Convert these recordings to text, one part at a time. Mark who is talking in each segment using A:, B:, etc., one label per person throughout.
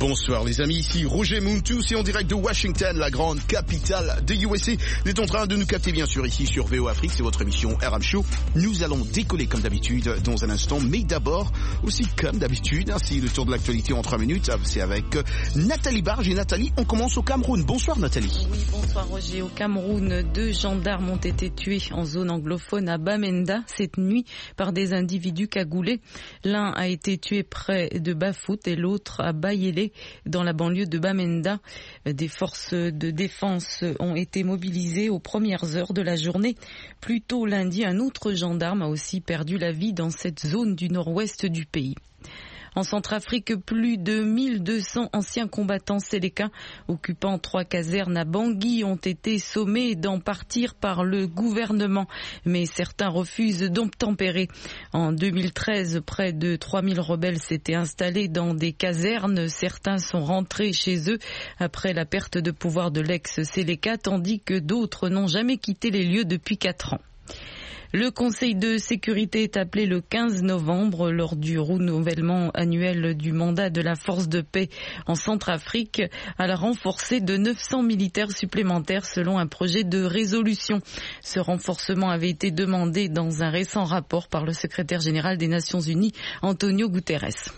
A: Bonsoir les amis, ici Roger Muntu, c'est en direct de Washington, la grande capitale de USA. Vous êtes en train de nous capter bien sûr ici sur VO Afrique, c'est votre émission RM Show. Nous allons décoller comme d'habitude dans un instant, mais d'abord, aussi comme d'habitude, c'est le tour de l'actualité en 3 minutes, c'est avec Nathalie Barge. Et Nathalie, on commence au Cameroun. Bonsoir Nathalie.
B: Oui, bonsoir Roger. Au Cameroun, 2 gendarmes ont été tués en zone anglophone à Bamenda cette nuit par des individus cagoulés. L'un a été tué près de Bafout et l'autre à Bayele, dans la banlieue de Bamenda. Des forces de défense ont été mobilisées aux premières heures de la journée. Plus tôt lundi, un autre gendarme a aussi perdu la vie dans cette zone du nord-ouest du pays. En Centrafrique, plus de 1200 anciens combattants séléka occupant 3 casernes à Bangui ont été sommés d'en partir par le gouvernement. Mais certains refusent d'obtempérer. En 2013, près de 3000 rebelles s'étaient installés dans des casernes. Certains sont rentrés chez eux après la perte de pouvoir de l'ex-séléka, tandis que d'autres n'ont jamais quitté les lieux depuis 4 ans. Le Conseil de sécurité est appelé le 15 novembre lors du renouvellement annuel du mandat de la force de paix en Centrafrique à la renforcer de 900 militaires supplémentaires selon un projet de résolution. Ce renforcement avait été demandé dans un récent rapport par le secrétaire général des Nations Unies, Antonio Guterres.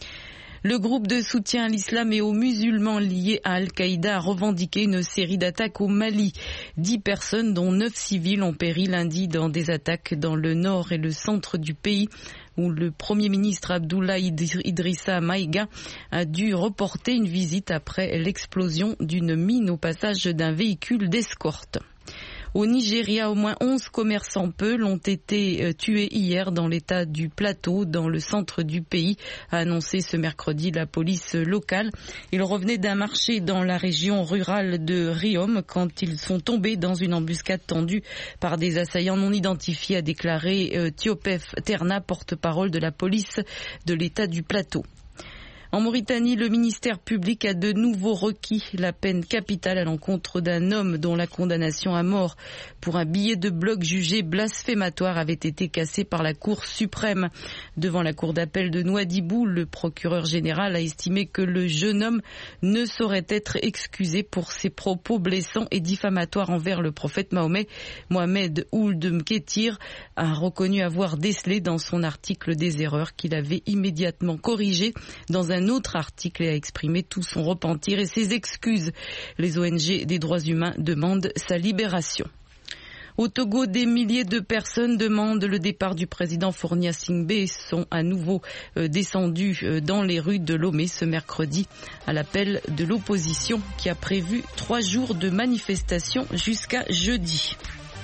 B: Le groupe de soutien à l'islam et aux musulmans liés à Al-Qaïda a revendiqué une série d'attaques au Mali. 10 personnes, dont 9 civils, ont péri lundi dans des attaques dans le nord et le centre du pays, où le Premier ministre Abdoulaye Idrissa Maïga a dû reporter une visite après l'explosion d'une mine au passage d'un véhicule d'escorte. Au Nigeria, au moins 11 commerçants peuls ont été tués hier dans l'état du Plateau, dans le centre du pays, a annoncé ce mercredi la police locale. Ils revenaient d'un marché dans la région rurale de Riom quand ils sont tombés dans une embuscade tendue par des assaillants non identifiés, a déclaré Thiopef Terna, porte-parole de la police de l'état du Plateau. En Mauritanie, le ministère public a de nouveau requis la peine capitale à l'encontre d'un homme dont la condamnation à mort pour un billet de bloc jugé blasphématoire avait été cassé par la Cour suprême. Devant la Cour d'appel de Nouadhibou, le procureur général a estimé que le jeune homme ne saurait être excusé pour ses propos blessants et diffamatoires envers le prophète Mahomet. Mohamed Ould Mketir a reconnu avoir décelé dans son article des erreurs qu'il avait immédiatement corrigées dans un autre article et a exprimé tout son repentir et ses excuses. Les ONG des droits humains demandent sa libération. Au Togo, des milliers de personnes demandent le départ du président Fournia Singbe et sont à nouveau descendus dans les rues de Lomé ce mercredi à l'appel de l'opposition qui a prévu 3 jours de manifestation jusqu'à jeudi.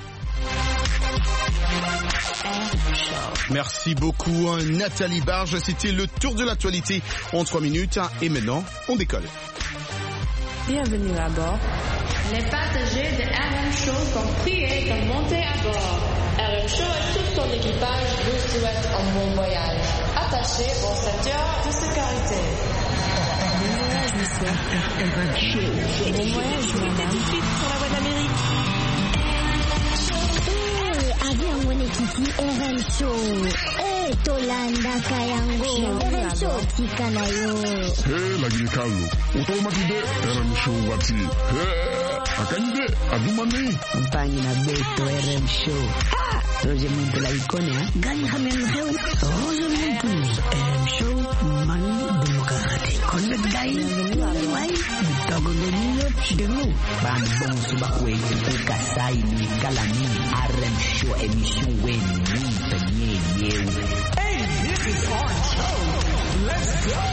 A: Merci beaucoup Nathalie Barge, c'était le tour de l'actualité en 3 minutes et maintenant on décolle.
C: Bienvenue à bord.
D: Les passagers de RM Show sont priés de monter à bord. RM Show et tout son équipage vous souhaitent un bon voyage. Attachez vos ceintures de sécurité.
C: Bon voyage, monsieur. Bon voyage, madame.
D: Tout de suite sur la voie d'Amérique.
E: Avion Wenekiti RM Show. Tolanda Kayango. RM Show Tikanayo.
F: Lagi Carlo. Utomaki de RM Show wati. Akanyide adumani.
G: Compagnie na beto RM Show. Roger Muntu la icône, hein? Gagne Hamen Heu. Roger Muntu. RM Show man démocratique. Connect guy. Ouais. Togo de minute de nous. Bang subakwe pour Kasai ni Kalani. RM Show émission wen ni penye yeu.
H: Hey, this is RM Show. Let's go.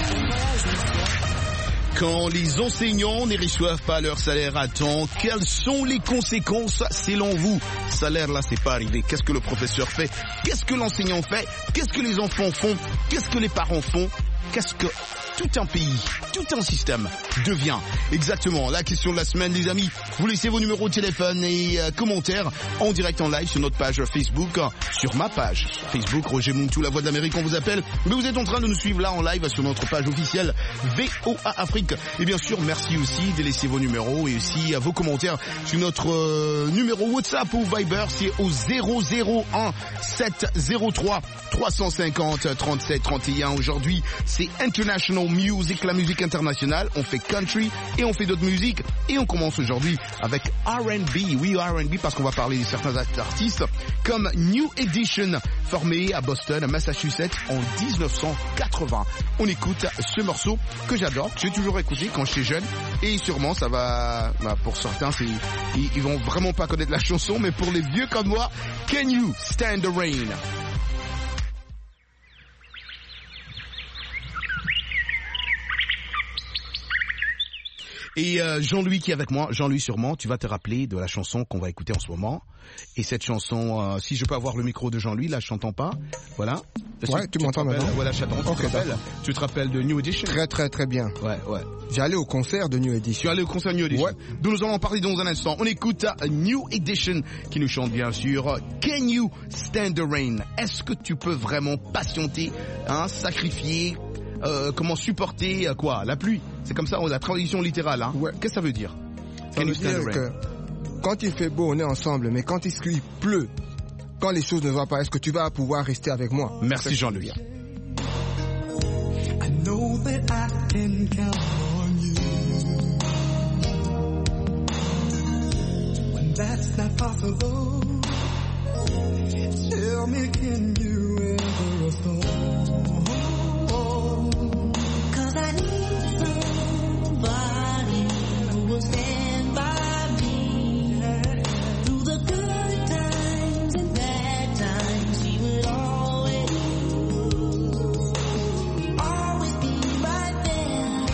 A: Quand les enseignants ne reçoivent pas leur salaire à temps, quelles sont les conséquences selon vous? Salaire là, c'est pas arrivé. Qu'est-ce que le professeur fait? Qu'est-ce que l'enseignant fait? Qu'est-ce que les enfants font? Qu'est-ce que les parents font? Qu'est-ce que tout un pays, tout un système devient? Exactement, la question de la semaine, les amis. Vous laissez vos numéros de téléphone et commentaires en direct en live sur notre page Facebook, sur ma page Facebook, Roger Muntu, la voix d'Amérique, on vous appelle. Mais vous êtes en train de nous suivre là en live sur notre page officielle VOA Afrique. Et bien sûr, merci aussi de laisser vos numéros et aussi vos commentaires sur notre numéro WhatsApp ou Viber, c'est au 001 703 350 37 31. Aujourd'hui, c'est International Music, la musique internationale. On fait country et on fait d'autres musiques. Et on commence aujourd'hui avec R&B. Oui, R&B parce qu'on va parler de certains artistes comme New Edition, formé à Boston, Massachusetts en 1980. On écoute ce morceau que j'adore, que j'ai toujours écouté quand j'étais jeune. Et sûrement ça va, pour certains, ils vont vraiment pas connaître la chanson, mais pour les vieux comme moi, Can You Stand the Rain? Et Jean-Louis qui est avec moi. Jean-Louis, sûrement, tu vas te rappeler de la chanson qu'on va écouter en ce moment. Et cette chanson, si je peux avoir le micro de Jean-Louis, là, je t'entends pas. Voilà.
I: Ouais, tu m'entends maintenant.
A: Voilà, j'attends. Tu te rappelles de New Edition?
I: Très, très, très bien.
A: Ouais.
I: J'allais au concert de New Edition.
A: Tu es allé au concert de New Edition? Ouais. Dont nous allons en parler dans un instant. On écoute New Edition qui nous chante bien sûr Can You Stand the Rain? Est-ce que tu peux vraiment patienter, sacrifier, comment supporter quoi? La pluie? C'est comme ça, la traduction littérale. Ouais. Qu'est-ce que ça veut dire?
I: Ça veut dire que quand il fait beau, on est ensemble, mais quand il pleut, quand les choses ne vont pas, est-ce que tu vas pouvoir rester avec moi?
A: Merci Jean-Louis.
H: I know that I can count on you. When that's not possible, tell me, can you ever afford? 'Cause I need somebody who will stand by me through the good times and bad times. He will always be right there.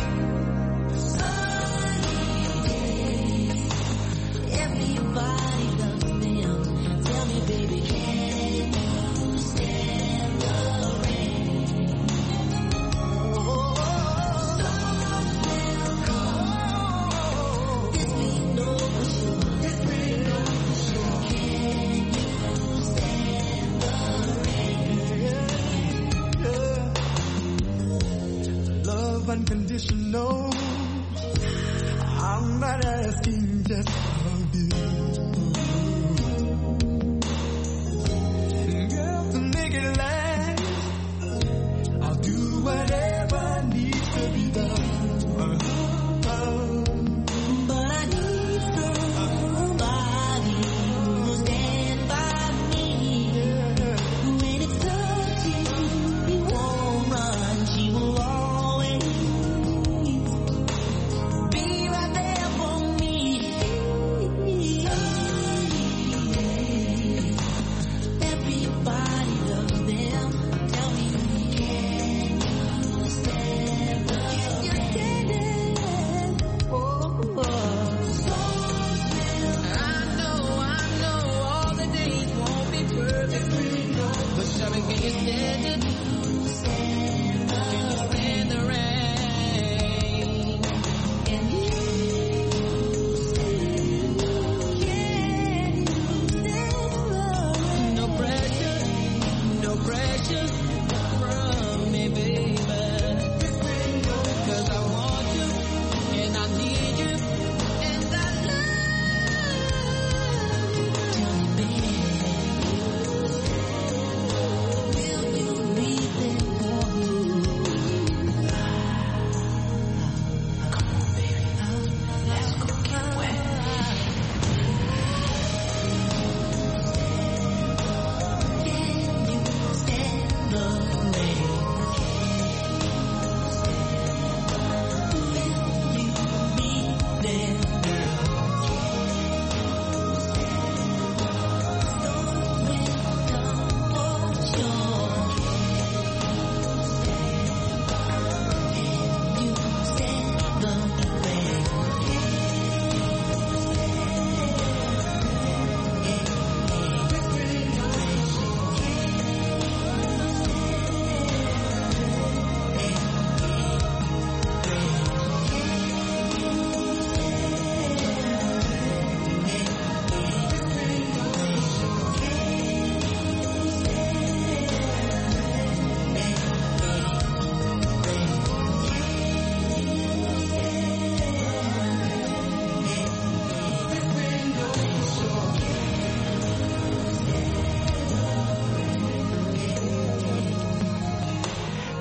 H: Sunny days, everybody loves them. Tell me, baby, can you stand the rain?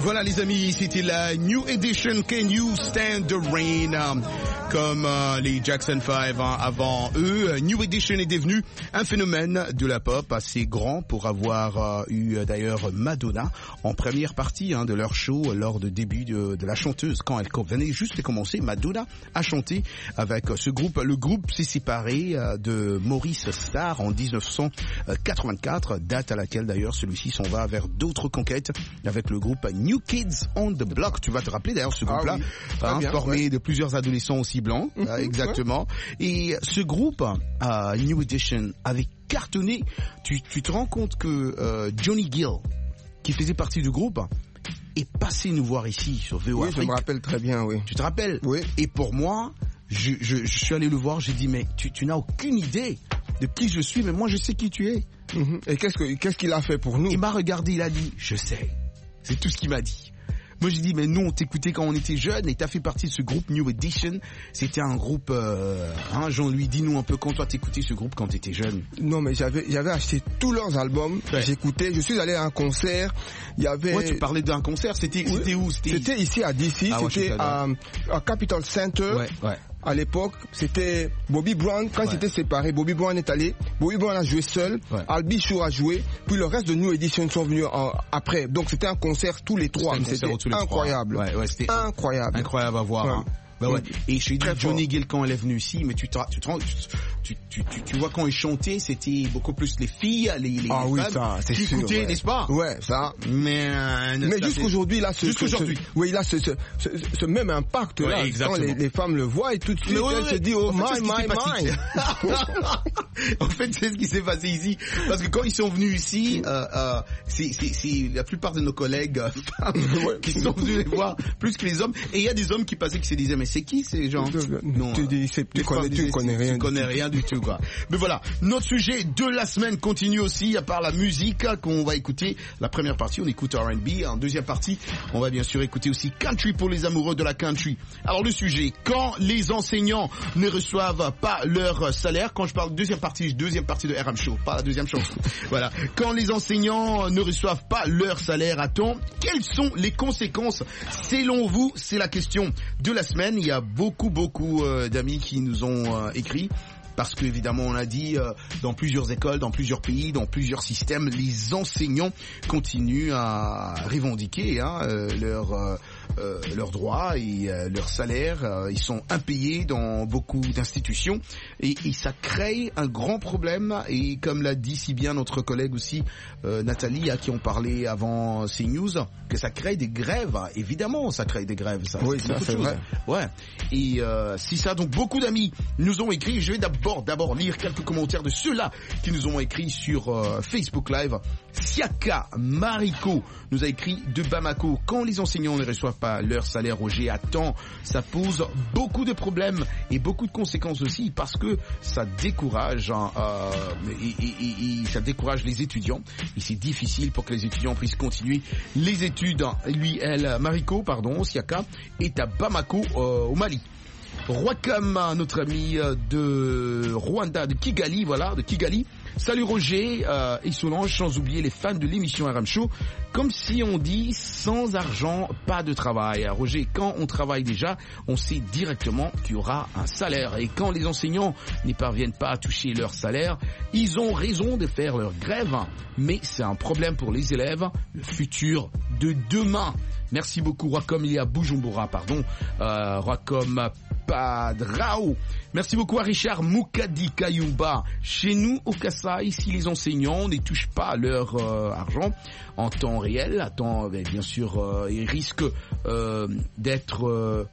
A: Voilà les amis, c'était la New Edition Can You Stand the Rain, comme les Jackson 5 avant eux. New Edition est devenu un phénomène de la pop assez grand pour avoir eu d'ailleurs Madonna en première partie de leur show lors du début de la chanteuse. Quand elle venait juste de commencer, Madonna a chanté avec ce groupe. Le groupe s'est séparé de Maurice Starr en 1984, date à laquelle d'ailleurs celui-ci s'en va vers d'autres conquêtes avec le groupe New Kids on the Block. Tu vas te rappeler d'ailleurs ce groupe-là, formé de plusieurs adolescents aussi blancs, exactement. Et ce groupe, New Edition, avait cartonné. Tu te rends compte que Johnny Gill, qui faisait partie du groupe, est passé nous voir ici sur VO Afrique.
I: Oui, je me rappelle très bien, oui.
A: Tu te rappelles? Oui. Et pour moi, je suis allé le voir, j'ai dit, mais tu n'as aucune idée de qui je suis, mais moi je sais qui tu es.
I: Et qu'est-ce qu'il a fait pour nous?
A: Il m'a regardé, il a dit, je sais. C'est tout ce qu'il m'a dit. Moi j'ai dit, mais non, on t'écoutait quand on était jeune et t'as fait partie de ce groupe New Edition. C'était un groupe, Jean-Louis, dis-nous un peu quand toi t'écoutais ce groupe quand t'étais jeune.
I: Non, mais j'avais acheté tous leurs albums, j'écoutais, je suis allé à un concert, il y avait...
A: Ouais, tu parlais d'un concert, c'était où?
I: C'était ici à DC, c'était à Capitol Center.
A: Ouais.
I: À l'époque, c'était Bobby Brown. Quand c'était séparé, Bobby Brown est allé. Bobby Brown a joué seul. Albi Shaw a joué. Puis le reste de New Edition sont venus après. Donc c'était un concert tous les trois. C'était incroyable.
A: Ouais, c'était
I: incroyable.
A: Incroyable à voir. Ouais. Et je dis Johnny Gill quand elle est venue ici, mais tu vois quand il chantait, c'était beaucoup plus les filles, les femmes.
I: Oui, ça, c'est
A: tu
I: sûr.
A: écoutais, n'est-ce pas?
I: Ouais, ça.
A: Mais
I: jusqu'aujourd'hui, là, il a ce même impact là. Quand les femmes le voient et tout de suite, elles se disent, oh my.
A: En fait, c'est ce qui s'est passé ici. Parce que quand ils sont venus ici, c'est la plupart de nos collègues femmes qui sont venus les voir plus que les hommes. Et il y a des hommes qui passaient qui se disaient, mais c'est qui ces gens?
I: Non, tu connais
A: rien du tout, quoi. Mais voilà, notre sujet de la semaine continue aussi, à part la musique qu'on va écouter. La première partie, on écoute R&B. En deuxième partie, on va bien sûr écouter aussi country pour les amoureux de la country. Alors le sujet, quand les enseignants ne reçoivent pas leur salaire, quand je parle deuxième partie de RM Show, pas la deuxième chose. Voilà. Quand les enseignants ne reçoivent pas leur salaire à temps, quelles sont les conséquences selon vous? C'est la question de la semaine. Il y a beaucoup d'amis qui nous ont écrit. Parce que évidemment on a dit dans plusieurs écoles, dans plusieurs pays, dans plusieurs systèmes, les enseignants continuent à revendiquer leurs droits et leur salaire. Ils sont impayés dans beaucoup d'institutions et ça crée un grand problème. Et comme l'a dit si bien notre collègue aussi Nathalie, à qui on parlait avant CNews, que ça crée des grèves. Évidemment, ça crée des grèves. Ça,
I: oui, ça c'est vrai.
A: Ouais. Et si ça, donc beaucoup d'amis nous ont écrit. Je vais d'abord lire quelques commentaires de ceux-là qui nous ont écrit sur Facebook Live. Siaka Mariko nous a écrit de Bamako. Quand les enseignants ne reçoivent pas leur salaire Roger à temps, ça pose beaucoup de problèmes et beaucoup de conséquences aussi parce que ça décourage ça décourage les étudiants et c'est difficile pour que les étudiants puissent continuer les études. Mariko, Siaka est à Bamako au Mali. Roikam, notre ami de Rwanda, de Kigali. Salut Roger et Solange, sans oublier les fans de l'émission RM Show. Comme si on dit, sans argent, pas de travail. Roger, quand on travaille déjà, on sait directement qu'il y aura un salaire. Et quand les enseignants n'y parviennent pas à toucher leur salaire, ils ont raison de faire leur grève. Mais c'est un problème pour les élèves, le futur de demain. Merci beaucoup, Roikam, il y a Bujumbura, Roikam Padrao. Merci beaucoup à Richard Moukadi Kayumba. Chez nous, au Kasaï, si les enseignants ne touchent pas leur argent en temps réel, bien sûr, ils risquent d'être...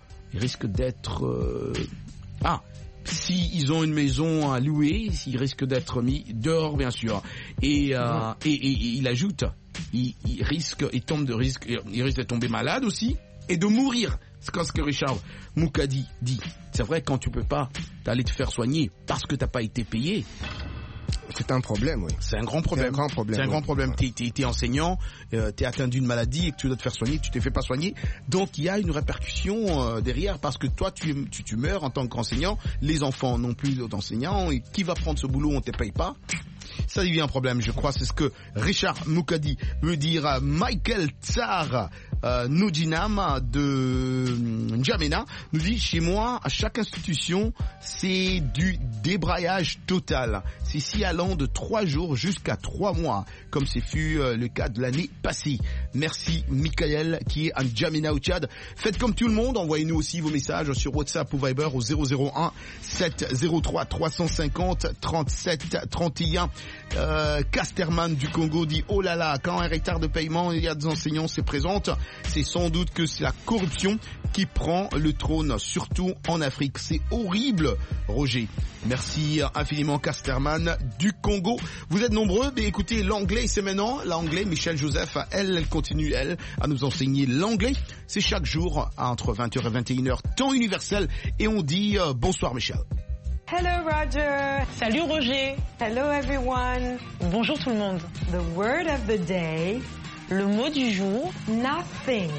A: s'ils ont une maison à louer, ils risquent d'être mis dehors, bien sûr. Et il ajoute, il risque de tomber malade aussi et de mourir. C'est ce que Richard Moukadi dit. C'est vrai, quand tu peux pas aller te faire soigner parce que t'as pas été payé.
I: C'est un problème, oui.
A: C'est un grand problème. C'est un grand problème. T'es enseignant, t'es atteint d'une maladie et que tu dois te faire soigner, tu t'es fait pas soigner. Donc il y a une répercussion derrière parce que toi tu meurs en tant qu'enseignant, les enfants n'ont plus d'enseignants et qui va prendre ce boulot, on te paye pas. Ça devient un problème, je crois. C'est ce que Richard Moukadi veut dire. Michael Tsar Nodinam de N'Djamena nous dit, chez moi, à chaque institution, c'est du débrayage total. C'est si allant de 3 jours jusqu'à 3 mois, comme ce fut le cas de l'année passée. Merci Michael qui est à N'Djamena au Tchad. Faites comme tout le monde, envoyez-nous aussi vos messages sur WhatsApp ou Viber au 001 703 350 37 31. Casterman du Congo dit, oh là là, quand un retard de paiement, il y a des enseignants se présentent, c'est sans doute que c'est la corruption qui prend le trône, surtout en Afrique. C'est horrible, Roger. Merci infiniment Casterman du Congo. Vous êtes nombreux, mais écoutez, l'anglais, c'est maintenant. L'anglais, Michel Joseph, elle continue, à nous enseigner l'anglais. C'est chaque jour, entre 20h et 21h, temps universel. Et on dit bonsoir Michel.
J: Hello Roger.
K: Salut Roger.
J: Hello everyone.
K: Bonjour tout le monde.
J: The word of the day.
K: Le mot du jour.
J: Nothing.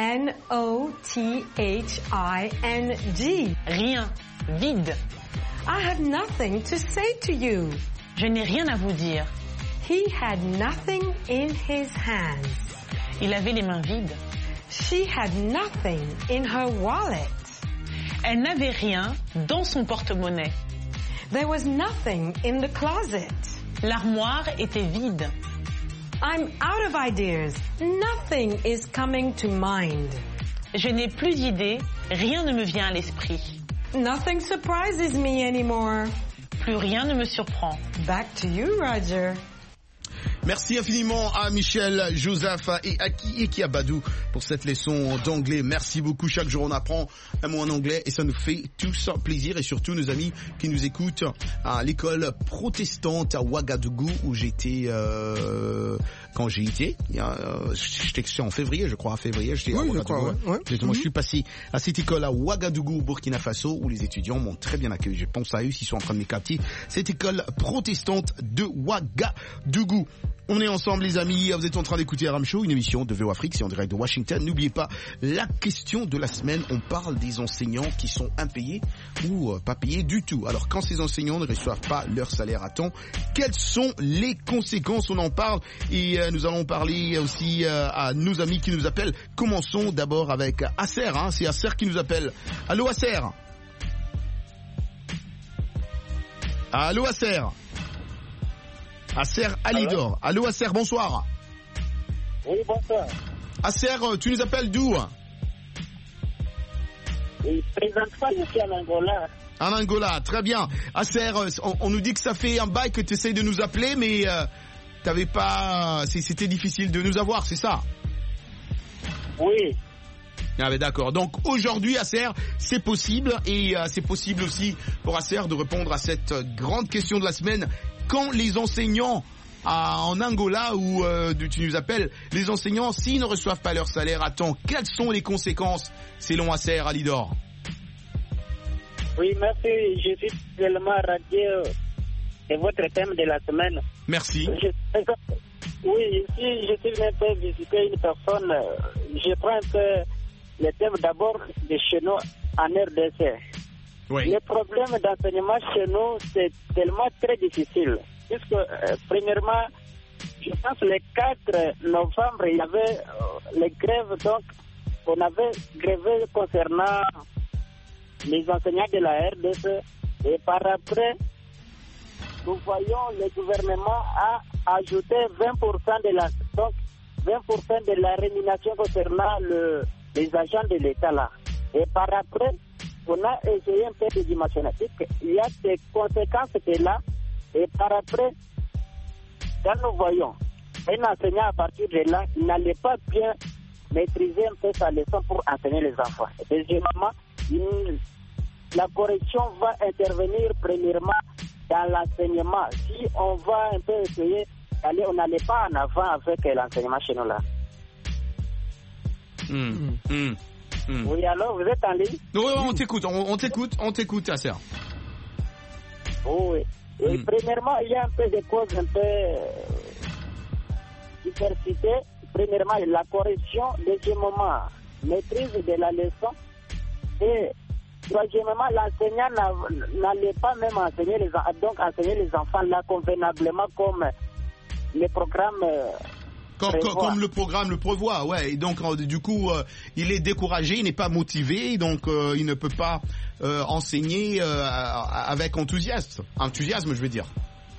J: N-O-T-H-I-N-G.
K: Rien. Vide.
J: I have nothing to say to you.
K: Je n'ai rien à vous dire.
J: He had nothing in his hands.
K: Il avait les mains vides.
J: She had nothing in her wallet.
K: Elle n'avait rien dans son porte-monnaie.
J: There was nothing in the closet.
K: L'armoire était vide.
J: I'm out of ideas. Nothing is coming to mind.
K: Je n'ai plus d'idées, rien ne me vient à l'esprit.
J: Nothing surprises me anymore.
K: Plus rien ne me surprend.
J: Back to you, Roger.
A: Merci infiniment à Michel, Joseph et Aki Abadou pour cette leçon d'anglais. Merci beaucoup. Chaque jour, on apprend un mot en anglais et ça nous fait tous plaisir. Et surtout, nos amis qui nous écoutent à l'école protestante à Ouagadougou où j'étais quand j'ai été. J'étais en février, je crois. En février, j'étais à Ouagadougou. Ouais. Je suis passé à cette école à Ouagadougou, Burkina Faso, où les étudiants m'ont très bien accueilli. Je pense à eux s'ils sont en train de m'écouter. Cette école protestante de Ouagadougou. On est ensemble les amis, vous êtes en train d'écouter RM Show, une émission de VO Afrique, c'est en direct de Washington. N'oubliez pas, la question de la semaine, on parle des enseignants qui sont impayés ou pas payés du tout. Alors quand ces enseignants ne reçoivent pas leur salaire à temps, quelles sont les conséquences? On en parle et nous allons parler aussi à nos amis qui nous appellent. Commençons d'abord avec Acer, c'est Acer qui nous appelle. Allô Acer? Allô Acer? Acer Alidor. Allô Acer, bonsoir.
L: Oui, bonsoir.
A: Acer, tu nous appelles d'où?
L: Présentement, je suis en Angola.
A: En Angola, très bien. Acer, on nous dit que ça fait un bail que tu essayes de nous appeler, mais t'avais pas... C'était difficile de nous avoir, c'est ça?
L: Oui.
A: Ah ben d'accord. Donc aujourd'hui, Acer, c'est possible et c'est possible aussi pour Acer de répondre à cette grande question de la semaine. Quand les enseignants en Angola où tu nous appelles, les enseignants, s'ils ne reçoivent pas leur salaire à temps, quelles sont les conséquences selon Acer Alidor?
L: Oui, merci. Je suis tellement radieux de votre thème de la semaine.
A: Merci.
L: Oui, ici, je suis venu un peu visiter une personne. Je prends un peu le thème d'abord de chez nous en RDC.
A: Oui.
L: Le problème d'enseignement chez nous, c'est tellement très difficile. Puisque, premièrement, je pense le 4 novembre, il y avait les grèves, donc on avait grévé concernant les enseignants de la RDC. Et par après, nous voyons le gouvernement a ajouté 20% de la, donc 20% de la rémunération concernant les agents de l'État là. Et par après, on a essayé un peu de dimensionner. Il y a des conséquences de là. Et par après, quand nous voyons un enseignant à partir de là, il n'allait pas bien maîtriser un peu sa leçon pour enseigner les enfants. Et deuxièmement, la correction va intervenir premièrement dans l'enseignement. Si on va un peu essayer d'aller, on n'allait pas en avant avec l'enseignement chez nous là. Oui, alors, vous êtes en ligne?
A: Oui, on t'écoute, Acer.
L: Oui. Et premièrement, il y a un peu de causes un peu diversité. Premièrement, la correction. Deuxièmement, maîtrise de la leçon. Et troisièmement, l'enseignant n'allait pas même enseigner les enfants là convenablement comme les programmes
A: comme le programme le prévoit, ouais. Et donc du coup, il est découragé, il n'est pas motivé, donc il ne peut pas enseigner avec enthousiasme, je veux dire.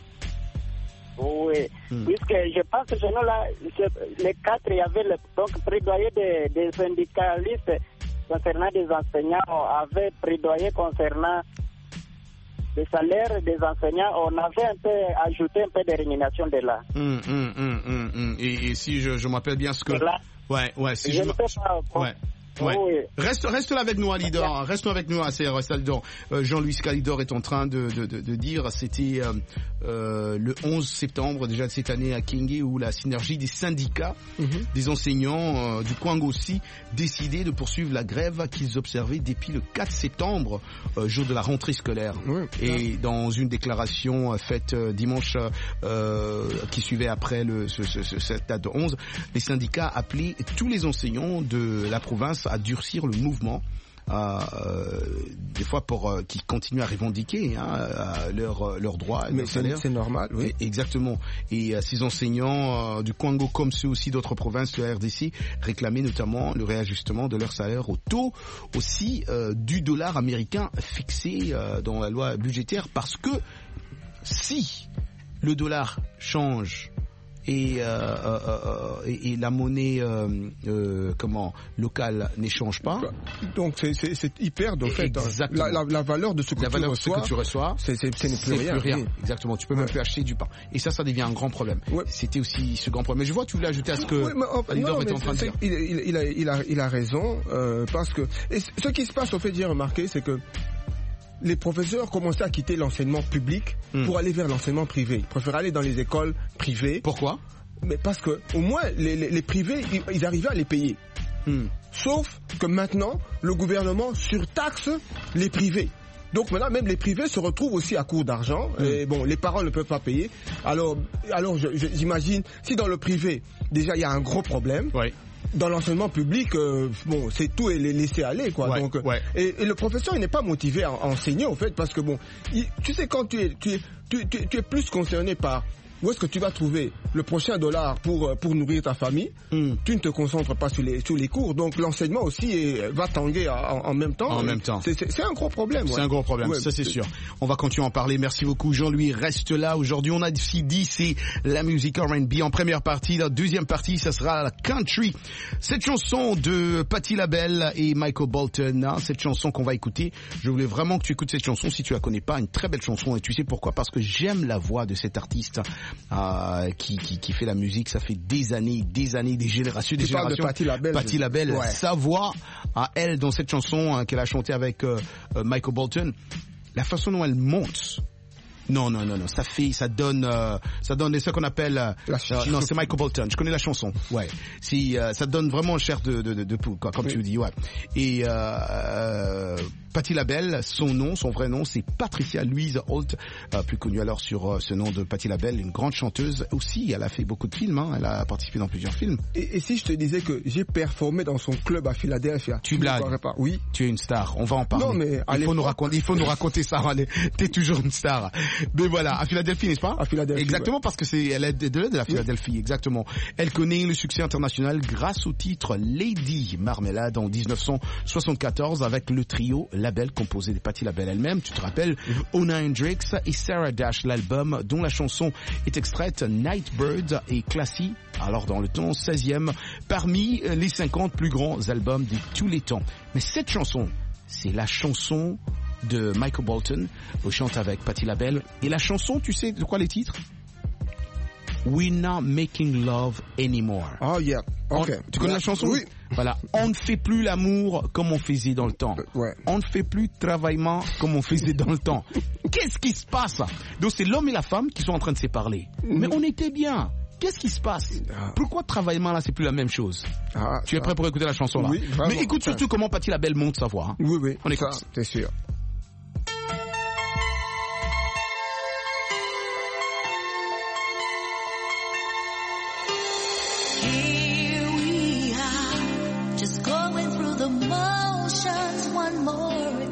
L: Oui, puisque je pense que nous là, les 4, il y avait donc plaidoyer des syndicalistes concernant des enseignants, avait plaidoyer concernant les salaires des enseignants, on avait un peu ajouté un peu de rémunération de là.
A: Et si je m'appelle bien ce que... Ouais, si
L: je ne sais pas...
A: Ouais. Ouais. Oui. Reste là avec nous, Alidor. Reste avec nous, Alidor. Jean-Louis Calidor est en train de dire, c'était le 11 septembre déjà de cette année à Kingé, où la synergie des syndicats des enseignants du Kwango aussi décidé de poursuivre la grève qu'ils observaient depuis le 4 septembre, jour de la rentrée scolaire. Et dans une déclaration faite dimanche qui suivait après cette date de 11, les syndicats appelaient tous les enseignants de la province à durcir le mouvement, des fois pour qu'ils continuent à revendiquer leurs droits.
I: Mais c'est normal, oui.
A: Exactement. Et ces enseignants du Kwango, comme ceux aussi d'autres provinces de la RDC, réclamaient notamment le réajustement de leur salaire au taux aussi du dollar américain fixé dans la loi budgétaire, parce que si le dollar change et la monnaie locale n'échange pas.
I: Donc c'est hyper de fait. La valeur de ce que tu reçois, ce n'est plus rien.
A: Exactement. Tu peux même plus acheter du pain. Et ça devient un grand problème. C'était aussi ce grand problème. Mais je vois, tu voulais ajouter à ce que Alidor est en train de dire.
I: Il a raison, parce que ce qui se passe, au fait, j'ai remarqué, c'est que les professeurs commençaient à quitter l'enseignement public pour aller vers l'enseignement privé. Ils préfèrent aller dans les écoles privées.
A: Pourquoi ?
I: Mais parce que au moins les privés, ils arrivaient à les payer. Sauf que maintenant, le gouvernement surtaxe les privés. Donc maintenant, même les privés se retrouvent aussi à court d'argent. Et bon, les parents ne peuvent pas payer. Alors j'imagine, si dans le privé, déjà il y a un gros problème.
A: Oui.
I: Dans l'enseignement public, c'est tout et les laisser aller, quoi. Et le professeur, il n'est pas motivé à enseigner, au fait, parce que tu sais, quand tu es plus concerné par où est-ce que tu vas trouver le prochain dollar pour nourrir ta famille, tu ne te concentres pas sur les cours. Donc l'enseignement aussi va tanguer en même temps.
A: En même temps.
I: C'est un gros problème.
A: C'est un gros problème, ça c'est sûr. On va continuer à en parler. Merci beaucoup, Jean-Louis. Reste là. Aujourd'hui, on a dit c'est la musique R&B en première partie. La deuxième partie, ça sera la country. Cette chanson de Patti LaBelle et Michael Bolton, cette chanson qu'on va écouter. Je voulais vraiment que tu écoutes cette chanson si tu la connais pas. Une très belle chanson. Et tu sais pourquoi? Parce que j'aime la voix de cet artiste. Qui fait la musique, ça fait des années, des générations.
I: De
A: Patti LaBelle, sa voix à elle dans cette chanson qu'elle a chantée avec Michael Bolton, la façon dont elle monte. Non, ça donne ce qu'on appelle non, c'est Michael Bolton. Je connais la chanson. Ouais. Ça donne vraiment chair de poule, quoi, comme tu le dis, ouais. Et Patti LaBelle, son vrai nom, c'est Patricia Louise Holt, plus connue alors sur ce nom de Patti LaBelle, une grande chanteuse aussi. Elle a fait beaucoup de films, elle a participé dans plusieurs films.
I: Et si je te disais que j'ai performé dans son club à Philadelphia?
A: Tu blagues?
I: Pas. Oui.
A: Tu es une star. On va en parler.
I: Non, mais
A: il faut nous raconter ça. T'es toujours une star. Mais voilà, à Philadelphie, n'est-ce pas?
I: À Philadelphie.
A: Exactement, parce que elle est de la Philadelphie, exactement. Elle connaît le succès international grâce au titre Lady Marmalade en 1974 avec le trio LaBelle composé de Patti LaBelle elle-même. Tu te rappelles, Ona Hendrix et Sarah Dash, l'album dont la chanson est extraite, Nightbird, est classée alors dans le temps 16e parmi les 50 plus grands albums de tous les temps. Mais cette chanson, c'est la chanson de Michael Bolton, où chante avec Patti LaBelle. Et la chanson, tu sais de quoi les titres? We're not making love anymore.
I: Oh yeah. Okay.
A: Tu connais la chanson?
I: Oui.
A: Voilà. On ne fait plus l'amour comme on faisait dans le temps. On ne fait plus de travaillement comme on faisait dans le temps. Qu'est-ce qui se passe? Donc c'est l'homme et la femme qui sont en train de se parler. Mais on était bien. Qu'est-ce qui se passe? Pourquoi travaillement là c'est plus la même chose? Tu es prêt pour écouter la chanson là?
I: Oui, vraiment.
A: Mais écoute surtout comment Patti LaBelle monte sa voix.
I: Oui.
A: On écoute.
I: C'est sûr.
H: Here we are, just going through the motions one more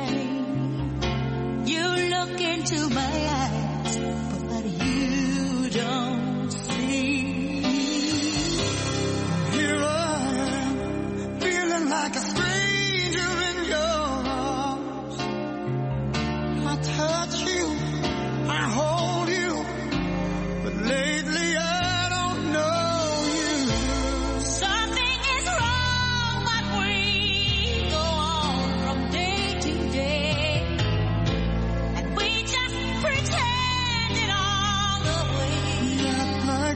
H: time. You look into my eyes, but you don't see.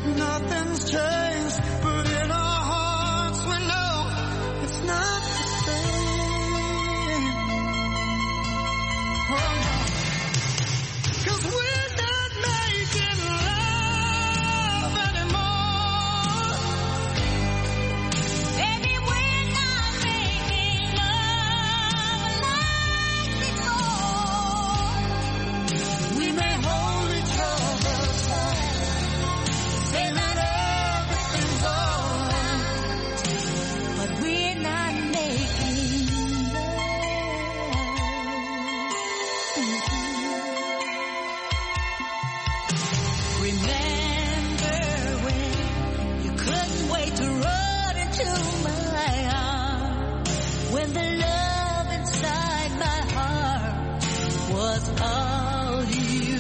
H: Nothing's changed, but in our hearts we know it's not the same. Oh, 'cause we're not making love anymore. Baby, we're not making love like before. We may hold each other tight, say that everything's alright, but we're not making love. Remember when you couldn't wait to run into my arms, when the love inside my heart was all you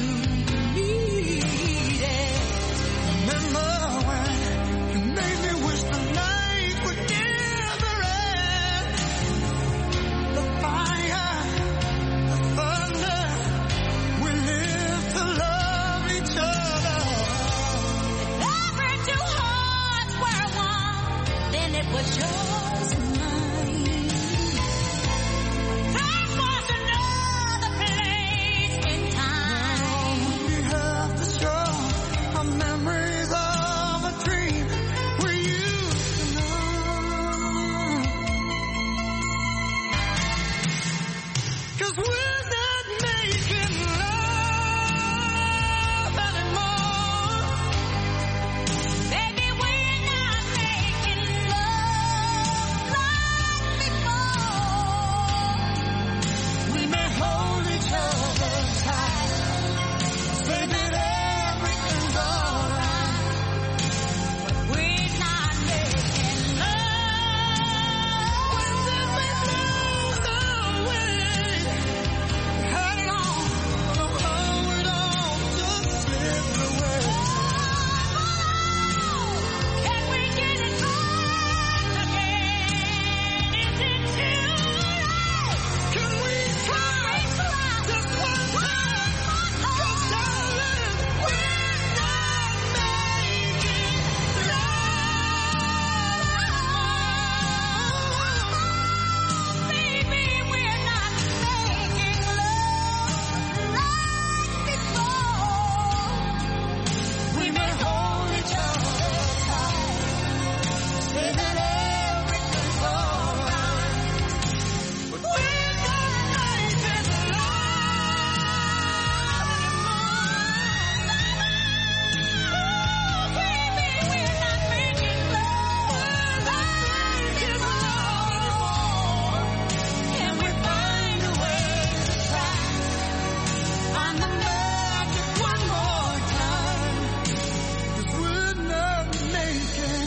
H: needed. Remember when you made me wish the night would never end. The fire, the thunder, we lived to love each other. If ever two hearts were one, then it was yours and mine. There was another place in time. We have to show our memories of a dream we used to know. 'Cause we're not making love anymore. Baby, we're not making love like before. We may hold each other tight, say that everything's alright, but we're not making love. When did we lose the way? We had it all, somehow it all just slipped away. Can we get it back again? Is it too late? Can we try just one time? 'Cause darling, we're not making love. Baby, we're not making love like before. We may hold each other tight, say that everything's alright, but we're not making love. Baby, we're not making love like before. Can we find a way to try, find the magic one more time? 'Cause we're not making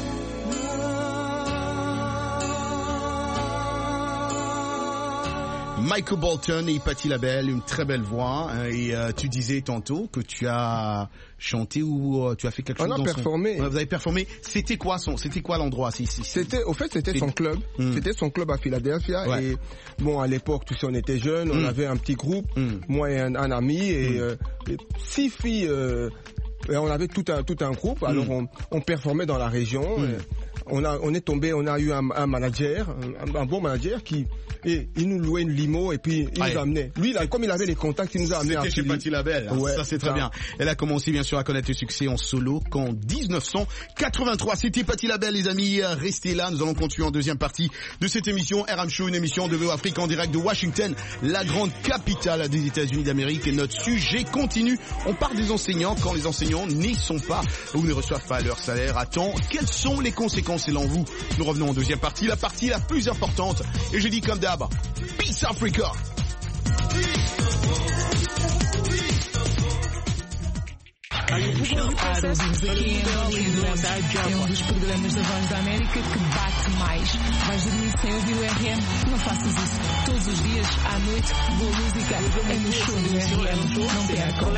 H: love.
A: Michael Bolton et Patti LaBelle, une très belle voix. Et tu disais tantôt que tu as chanté ou tu as fait quelque chose
I: On a
A: dans
I: performé.
A: Vous avez performé. C'était quoi l'endroit?
I: C'était son club. C'était son club à Philadelphia.
A: Ouais.
I: Et bon, à l'époque, tu sais, on était jeunes, on avait un petit groupe, moi et un ami, et 6 filles. Et on avait tout un groupe. Alors on performait dans la région. On a eu un manager, un bon manager et il nous louait une limo et puis il nous amenait. Lui, comme il avait les contacts, il nous a amené à
A: C'était chez Patti LaBelle.
I: Ouais,
A: ça c'est très bien. Elle a commencé bien sûr à connaître le succès en solo qu'en 1983. C'était Patti LaBelle, les amis. Restez là. Nous allons continuer en deuxième partie de cette émission RM Show, une émission de VO Afrique en direct de Washington, la grande capitale des États-Unis d'Amérique. Et notre sujet continue. On parle des enseignants quand les enseignants n'y sont pas ou ne reçoivent pas leur salaire à temps. Quelles sont les conséquences selon vous? Nous revenons en deuxième partie, la partie la plus importante. Et je dis comme d'hab, Peace Africa.
M: É um dos programas da Voz da América que bate mais. Vais dormir sem ouvir o RM? Não faças isso. Todos os dias, à noite, boa música é no show do RM. Não percam.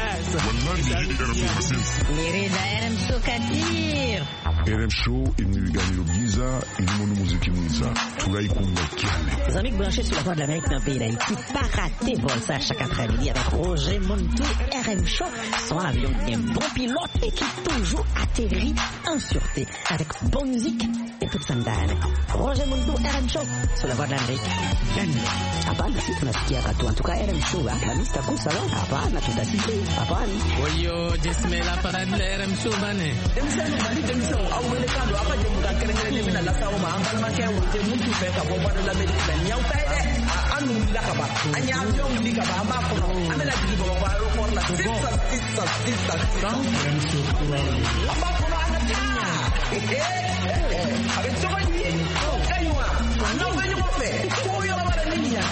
E: Querida RM Show Katir.
F: RM Show imniganyiro byiza irimo n'umuziki mwiza turayikunda cyane.
G: Les amis branchés sur la Voix de l'Amérique dans le pays d'Haïti, pas rater vol ça chaque après-midi avec Roger Montou. RM Show, son avion bien bon bon pilote et qui toujours atterrit en sûreté avec bonne musique et toute sandale. Roger Mundo, RM Show, sur la voix de l'Amérique. Hapana, si tunasikia katu. En tout cas, RM Show, la lista kusa lo. Hapana, tutasikia. Hapana.
N: Oyo, jesmela para de RM Show bane.
O: Demsano mali demsano au melekando apa je muka kerengere mina la sawo ma ambal ma ke wote mutu fe ka bo bado la Amérique ben yaw tay de anu la ka ba anya yo li ka ba ma ko no amela di bo ba ro ko la sisa RM Show aba ko na anya avec so ni kaywa no venyo mo fe ko yo la ba ni ya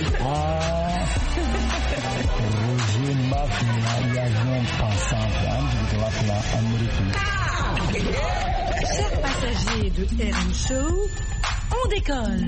P: Roger Mafia, l'avion pensant de la Amérique.
Q: Chers passagers de RM Show, on décolle.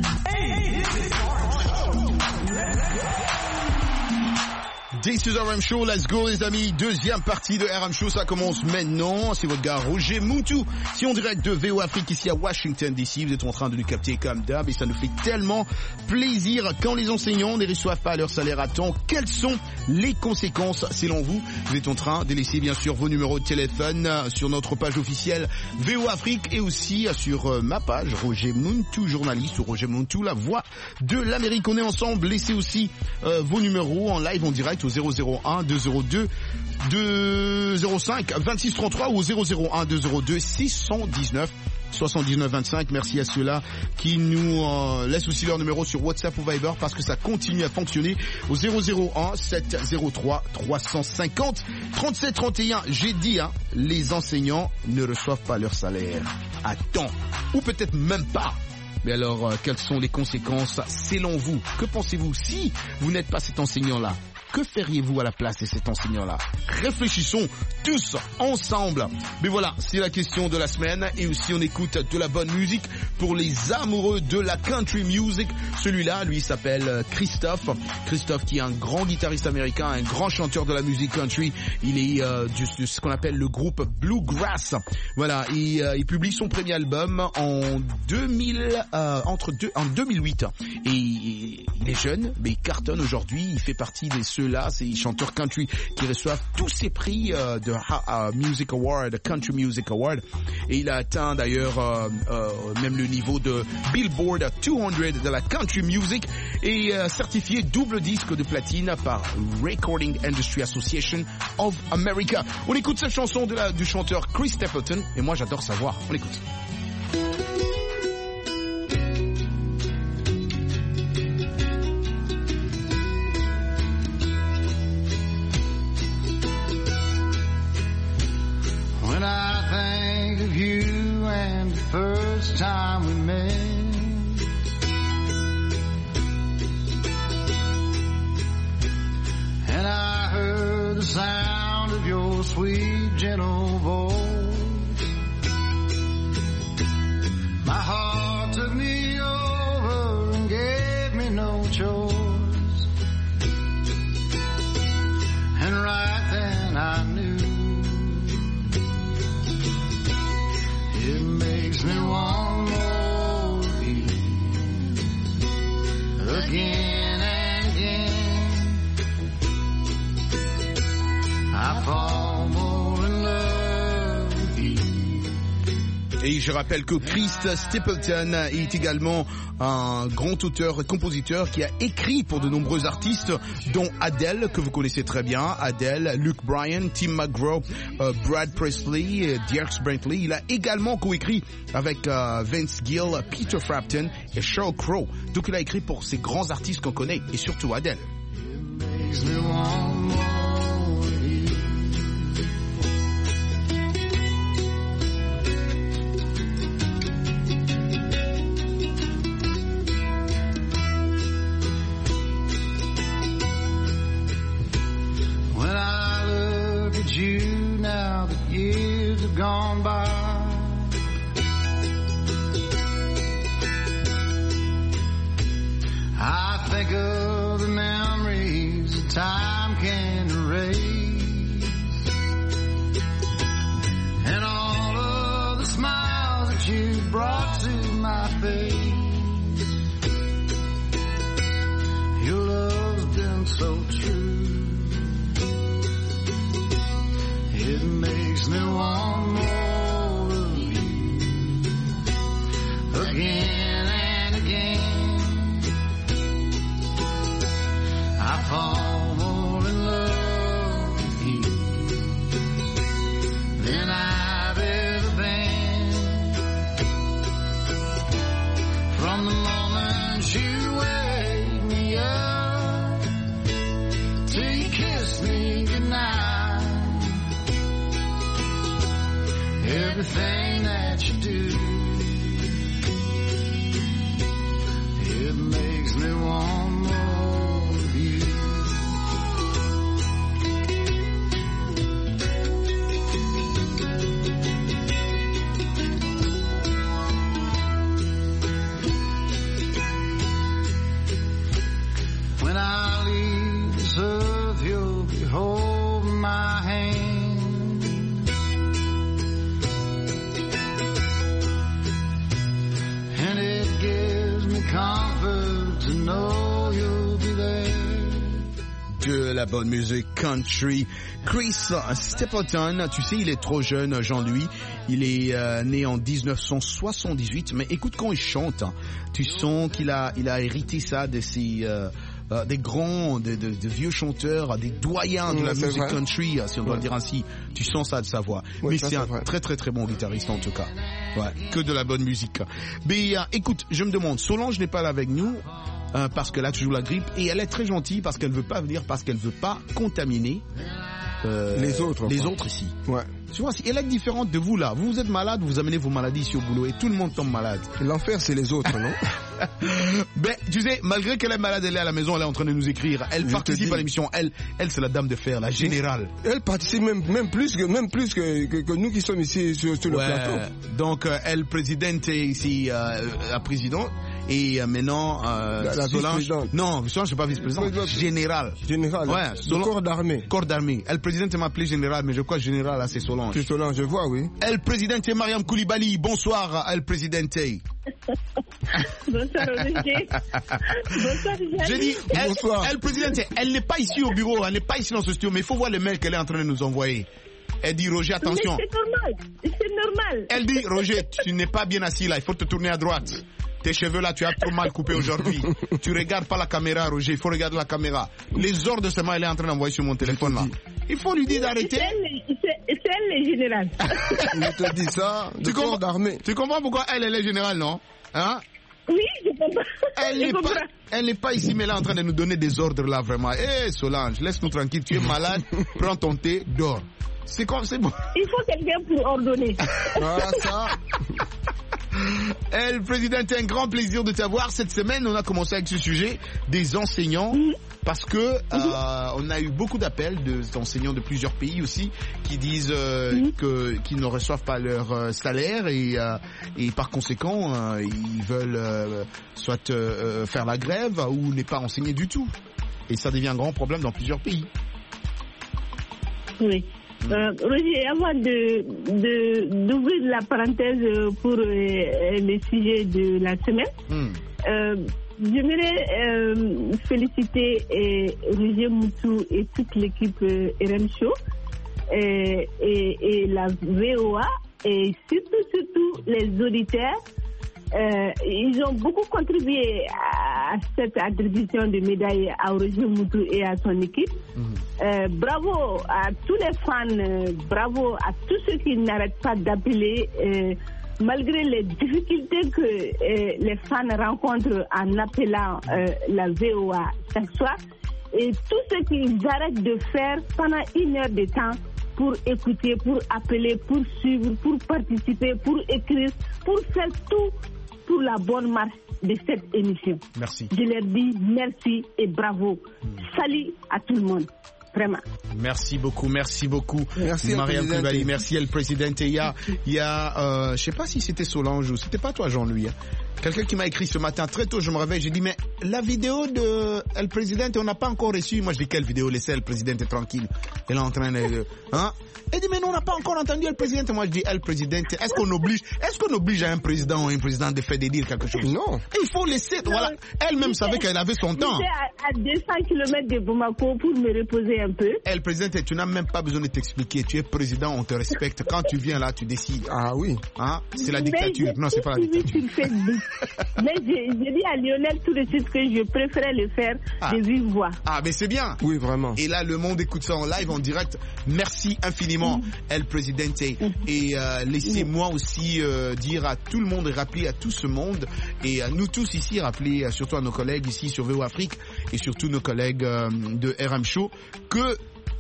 A: This is RM Show, let's go les amis, deuxième partie de RM Show, ça commence maintenant, c'est votre gars Roger Moutou, si on direct de VO Afrique ici à Washington DC, vous êtes en train de nous capter comme d'hab et ça nous fait tellement plaisir quand les enseignants ne reçoivent pas leur salaire à temps. Quelles sont les conséquences selon vous? Vous êtes en train de laisser bien sûr vos numéros de téléphone sur notre page officielle VO Afrique et aussi sur ma page Roger Moutou, journaliste ou Roger Moutou, la voix de l'Amérique. On est ensemble, laissez aussi vos numéros en live en direct au 001 202 205 26 33 ou au 001 202 619 79 25. Merci à ceux-là qui nous laissent aussi leur numéro sur WhatsApp ou Viber parce que ça continue à fonctionner au 001 703 350 37 31. J'ai dit, les enseignants ne reçoivent pas leur salaire à temps ou peut-être même pas. Mais alors, quelles sont les conséquences selon vous? Que pensez-vous si vous n'êtes pas cet enseignant-là? Que feriez-vous à la place de cet enseignant-là? Réfléchissons tous ensemble. Mais voilà, c'est la question de la semaine. Et aussi, on écoute de la bonne musique pour les amoureux de la country music. Celui-là, lui, s'appelle Christophe. Christophe qui est un grand guitariste américain, un grand chanteur de la musique country. Il est de ce qu'on appelle le groupe Bluegrass. Voilà, et il publie son premier album en 2008. Et il est jeune, mais il cartonne aujourd'hui. Il fait partie de ceux-là, ces chanteurs country qui reçoivent tous ces prix de Music Award, Country Music Award. Et il a atteint d'ailleurs même le niveau de Billboard 200 de la country music et certifié double disque de platine par Recording Industry Association of America. On écoute cette chanson du chanteur Chris Stapleton et moi j'adore sa voix. On écoute.
R: First time we met, and I heard the sound of your sweet, gentle voice. My heart took me over and gave me no choice, and right then I knew it makes me want more of you again and again. I fall more in love with you.
A: Et je rappelle que Chris Stapleton est également un grand auteur et compositeur qui a écrit pour de nombreux artistes, dont Adele, que vous connaissez très bien, Adele, Luke Bryan, Tim McGraw, Brad Presley, Dierks Bentley. Il a également coécrit avec Vince Gill, Peter Frampton et Sheryl Crow. Donc il a écrit pour ces grands artistes qu'on connaît, et surtout Adele.
R: Gone by, I think of the memories that time can erase, and all of the smiles that you brought to my face. Your love's been so true, it makes me want more of you. Again and again, I fall more in love with you than I've ever been. From the moment you wake me up till you kiss me goodnight, everything that you do, it makes me want more of you. When I leave this earth, you'll be holding my hand, and it gives me comfort to know you'll be there.
A: De la bonne musique country. Chris Stapleton, tu sais, il est trop jeune, Jean-Louis. Il est né en 1978, mais écoute quand il chante, tu sens qu'il a hérité ça de ses des grands, de vieux chanteurs, des doyens de la musique country, si on doit le dire ainsi. Tu sens ça de sa voix. Oui, mais c'est un très très très bon guitariste en tout cas. Ouais, que de la bonne musique. Mais écoute, je me demande, Solange n'est pas là avec nous parce qu'elle a toujours la grippe et elle est très gentille parce qu'elle veut pas venir, parce qu'elle veut pas contaminer
I: les autres
A: ici.
I: Ouais.
A: Tu vois, elle est différente de vous là. Vous êtes malade, vous amenez vos maladies ici au boulot et tout le monde tombe malade.
I: L'enfer, c'est les autres, non?
A: Ben, tu sais, malgré qu'elle est malade, elle est à la maison, elle est en train de nous écrire. Elle participe à l'émission. Elle, c'est la dame de fer, la générale.
I: Elle participe même plus que nous qui sommes ici sur le plateau.
A: Donc, elle présidente ici, la présidente. Et maintenant,
I: la
A: Solange, non, Solange c'est pas vice-président, général.
I: Général,
A: ouais,
I: corps d'armée.
A: Corps d'armée. Elle présidente m'a appelé général, mais je crois que général là c'est Solange.
I: C'est Solange, je vois, oui.
A: Elle présidente Mariam Koulibaly, bonsoir, elle présidente.
S: Bonsoir Olivier. Bonsoir Jeanne.
A: J'ai dit, elle présidente, elle n'est pas ici au bureau, elle n'est pas ici dans ce studio, mais il faut voir le mail qu'elle est en train de nous envoyer. Elle dit, Roger, attention.
S: Mais c'est normal.
A: Elle dit, Roger, tu n'es pas bien assis là, il faut te tourner à droite. Tes cheveux là, tu as trop mal coupé aujourd'hui. Tu regardes pas la caméra, Roger, il faut regarder la caméra. Les ordres seulement, elle est en train d'envoyer sur mon téléphone là. Il faut lui dire d'arrêter.
S: C'est elle, les générales.
I: Je te dis ça, de corps d'armée.
A: Tu comprends pourquoi elle est générale, non? Hein?
S: Oui, je comprends.
A: Elle n'est pas ici, mais elle est en train de nous donner des ordres là, vraiment. Eh, Solange, laisse-nous tranquille, tu es malade, prends ton thé, dors. C'est bon.
S: Il faut quelqu'un pour ordonner.
I: Voilà ça.
A: Elle, présidente, un grand plaisir de t'avoir. Cette semaine, on a commencé avec ce sujet des enseignants, parce que on a eu beaucoup d'appels d'enseignants de plusieurs pays aussi qui disent qu'ils ne reçoivent pas leur salaire et par conséquent, ils veulent soit faire la grève ou ne pas enseigner du tout. Et ça devient un grand problème dans plusieurs pays.
S: Oui. Roger, avant d'ouvrir la parenthèse pour le sujet de la semaine, j'aimerais féliciter Roger Moutou et toute l'équipe RM Show et la VOA et surtout les auditeurs. Ils ont beaucoup contribué à cette attribution de médailles à Roger Moutou et à son équipe. Bravo à tous les fans, bravo à tous ceux qui n'arrêtent pas d'appeler, malgré les difficultés que les fans rencontrent en appelant la VOA chaque soir, et tout ce qu'ils arrêtent de faire pendant 1 heure de temps pour écouter, pour appeler, pour suivre, pour participer, pour écrire, pour faire tout pour la bonne marche de cette émission.
A: Merci.
S: Je leur dis merci et bravo. Salut à tout le monde. Vraiment.
A: Merci beaucoup. Merci Mariam Koulibaly, merci El Presidente. Il y a je sais pas si c'était Solange ou c'était pas toi Jean-Louis. Quelqu'un qui m'a écrit ce matin très tôt, je me réveille, j'ai dit mais la vidéo de El Presidente on n'a pas encore reçu. Moi je dis quelle vidéo, laissez El Presidente tranquille. Elle est en train de Elle dit mais non, on n'a pas encore entendu El Presidente. Moi je dis El Presidente, est-ce qu'on oblige à un président ou une présidente de faire de dire quelque chose?
I: Non.
A: Il faut laisser, voilà. Elle-même savait qu'elle avait son temps.
S: J'étais à 200 km de Bamako pour me reposer un peu.
A: Le président, tu n'as même pas besoin de t'expliquer. Tu es président, on te respecte. Quand tu viens là, tu décides.
I: Ah oui.
A: Hein? C'est la dictature. Non, c'est pas la dictature.
S: Mais j'ai dit à Lionel tout de suite que je préférais le faire de vive voix.
A: Ah, mais c'est bien.
I: Oui, vraiment.
A: Et là, le monde écoute ça en live, en direct. Merci infiniment, El Presidente. Et laissez-moi aussi dire à tout le monde et rappeler à tout ce monde et à nous tous ici, rappeler surtout à nos collègues ici sur VO Afrique et surtout nos collègues de RM Show que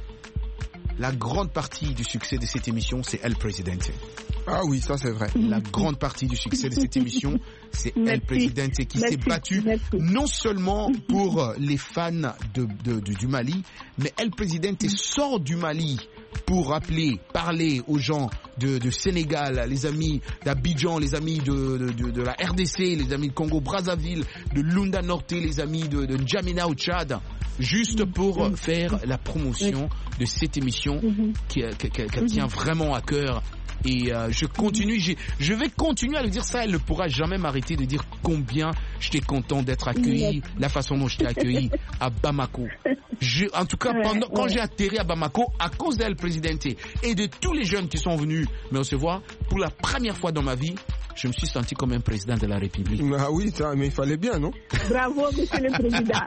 A: la grande partie du succès de cette émission, c'est El Presidente.
I: Ah oui, ça c'est vrai.
A: La grande partie du succès de cette émission, c'est El Presidente qui s'est battu non seulement pour les fans du Mali, mais El Presidente sort du Mali pour parler aux gens de Sénégal, les amis d'Abidjan, les amis de la RDC, les amis de Congo-Brazzaville, de Lunda Norte, les amis de N'Djamena au Tchad, juste pour faire la promotion de cette émission qu'elle tient vraiment à cœur. Et je vais continuer à le dire ça. Elle ne pourra jamais m'arrêter de dire combien j'étais content d'être accueilli, la façon dont j'étais accueilli à Bamako. En tout cas, quand j'ai atterri à Bamako, à cause d'El Presidente et de tous les jeunes qui sont venus me recevoir, pour la première fois dans ma vie, je me suis senti comme un président de la République.
I: Ah oui, mais il fallait bien, non?
S: Bravo, monsieur le président.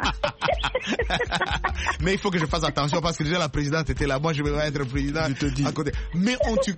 A: Mais il faut que je fasse attention parce que déjà la présidente était là. Moi, je vais être président à côté. Mais en tout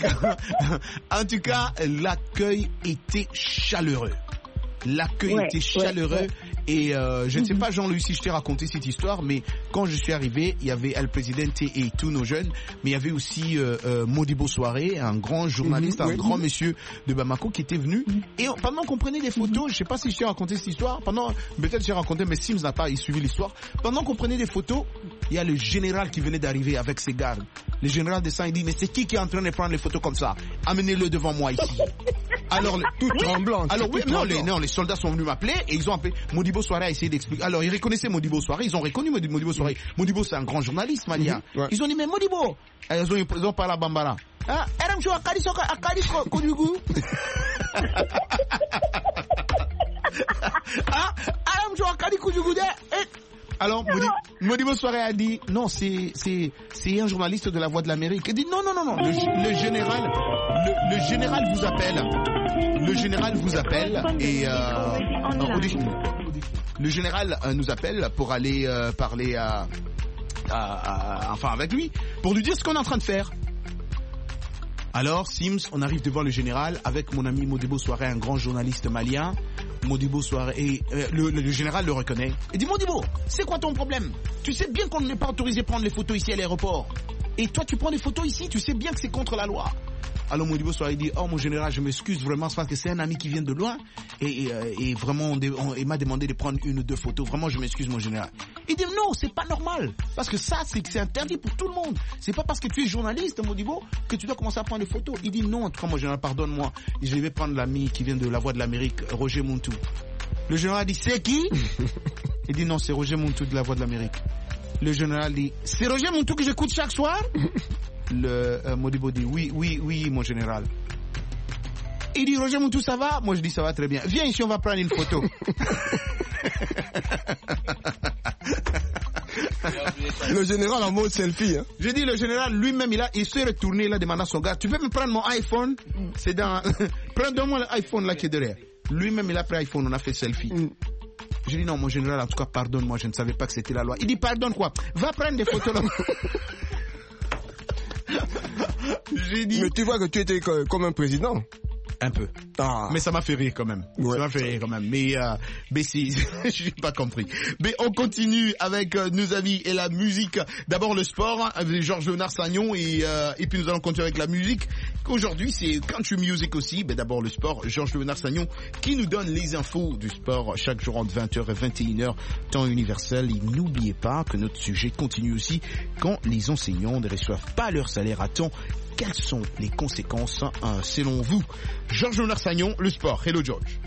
A: cas, l'accueil était chaleureux. L'accueil était chaleureux. Et je ne sais pas, Jean-Louis, si je t'ai raconté cette histoire, mais quand je suis arrivé, il y avait El Presidente et tous nos jeunes, mais il y avait aussi Modibo Soiré, un grand journaliste, un grand monsieur de Bamako qui était venu. Et pendant qu'on prenait des photos, je ne sais pas si je t'ai raconté cette histoire, peut-être j'ai raconté, mais Sims n'a pas suivi l'histoire. Pendant qu'on prenait des photos, il y a le général qui venait d'arriver avec ses gardes. Le général descend et dit, mais c'est qui est en train de prendre les photos comme ça? Amenez-le devant moi ici. Alors,
I: tout tremblant.
A: Alors oui, non, les soldats sont venus m'appeler et ils ont appelé Modibo Soiré a essayé d'expliquer. Alors, ils reconnaissaient Modibo Soiré, ils ont reconnu Modibo Soiré. Modibo, c'est un grand journaliste malien. Ils ont dit, mais Modibo, ils ont parlé à Bambara. Ah, alors, Modibo Soiré a dit, non, c'est un journaliste de la Voix de l'Amérique. Il dit, non, le général vous appelle. Le général vous appelle et le général nous appelle pour aller parler avec lui, pour lui dire ce qu'on est en train de faire. Alors, Sims, on arrive devant le général avec mon ami Modibo Soiré, un grand journaliste malien. Modibo Soiré, et le général le reconnaît. Il dit, Modibo, c'est quoi ton problème? Tu sais bien qu'on n'est pas autorisé à prendre les photos ici à l'aéroport. Et toi, tu prends des photos ici, tu sais bien que c'est contre la loi. Alors Modibo Soiré dit, oh mon général, je m'excuse vraiment, c'est parce que c'est un ami qui vient de loin et vraiment il m'a demandé de prendre 1 ou 2 photos. Vraiment, je m'excuse mon général. Il dit non, c'est pas normal parce que ça c'est interdit pour tout le monde. C'est pas parce que tu es journaliste, Modibo, que tu dois commencer à prendre des photos. Il dit non, en tout cas mon général, pardonne-moi, je vais prendre l'ami qui vient de la Voix de l'Amérique, Roger Muntu. Le général dit, c'est qui? Il dit non, c'est Roger Muntu de la Voix de l'Amérique. Le général dit, c'est Roger Muntu que j'écoute chaque soir? Le Modibo dit, oui, mon général. Il dit, Roger Muntu, ça va? Moi, je dis, ça va très bien. Viens ici, on va prendre une photo.
I: Le général en mode selfie. Hein.
A: Je dis, le général lui-même, il s'est retourné, il a demandé à son gars, tu peux me prendre mon iPhone? C'est dans... Prends-moi l'iPhone là qui est derrière. Lui-même, il a pris l'iPhone, on a fait selfie. Je dis, non, mon général, en tout cas, pardonne-moi, je ne savais pas que c'était la loi. Il dit, pardonne quoi? Va prendre des photos là. J'ai dit...
I: Mais tu vois que tu étais comme un président.
A: Un peu. Mais ça m'a fait rire quand même. Ouais, ça m'a fait rire quand même. Mais si, je n'ai pas compris. Mais on continue avec nos amis et la musique. D'abord le sport, avec Georges-Léonard Sagnon et puis nous allons continuer avec la musique. Aujourd'hui, c'est country music aussi. Mais d'abord le sport, Georges-Léonard Sagnon qui nous donne les infos du sport chaque jour entre 20h et 21h, temps universel. Et n'oubliez pas que notre sujet continue aussi quand les enseignants ne reçoivent pas leur salaire à temps. Quelles sont les conséquences selon vous? Georges-Léonard Sagnon, le sport. Hello George.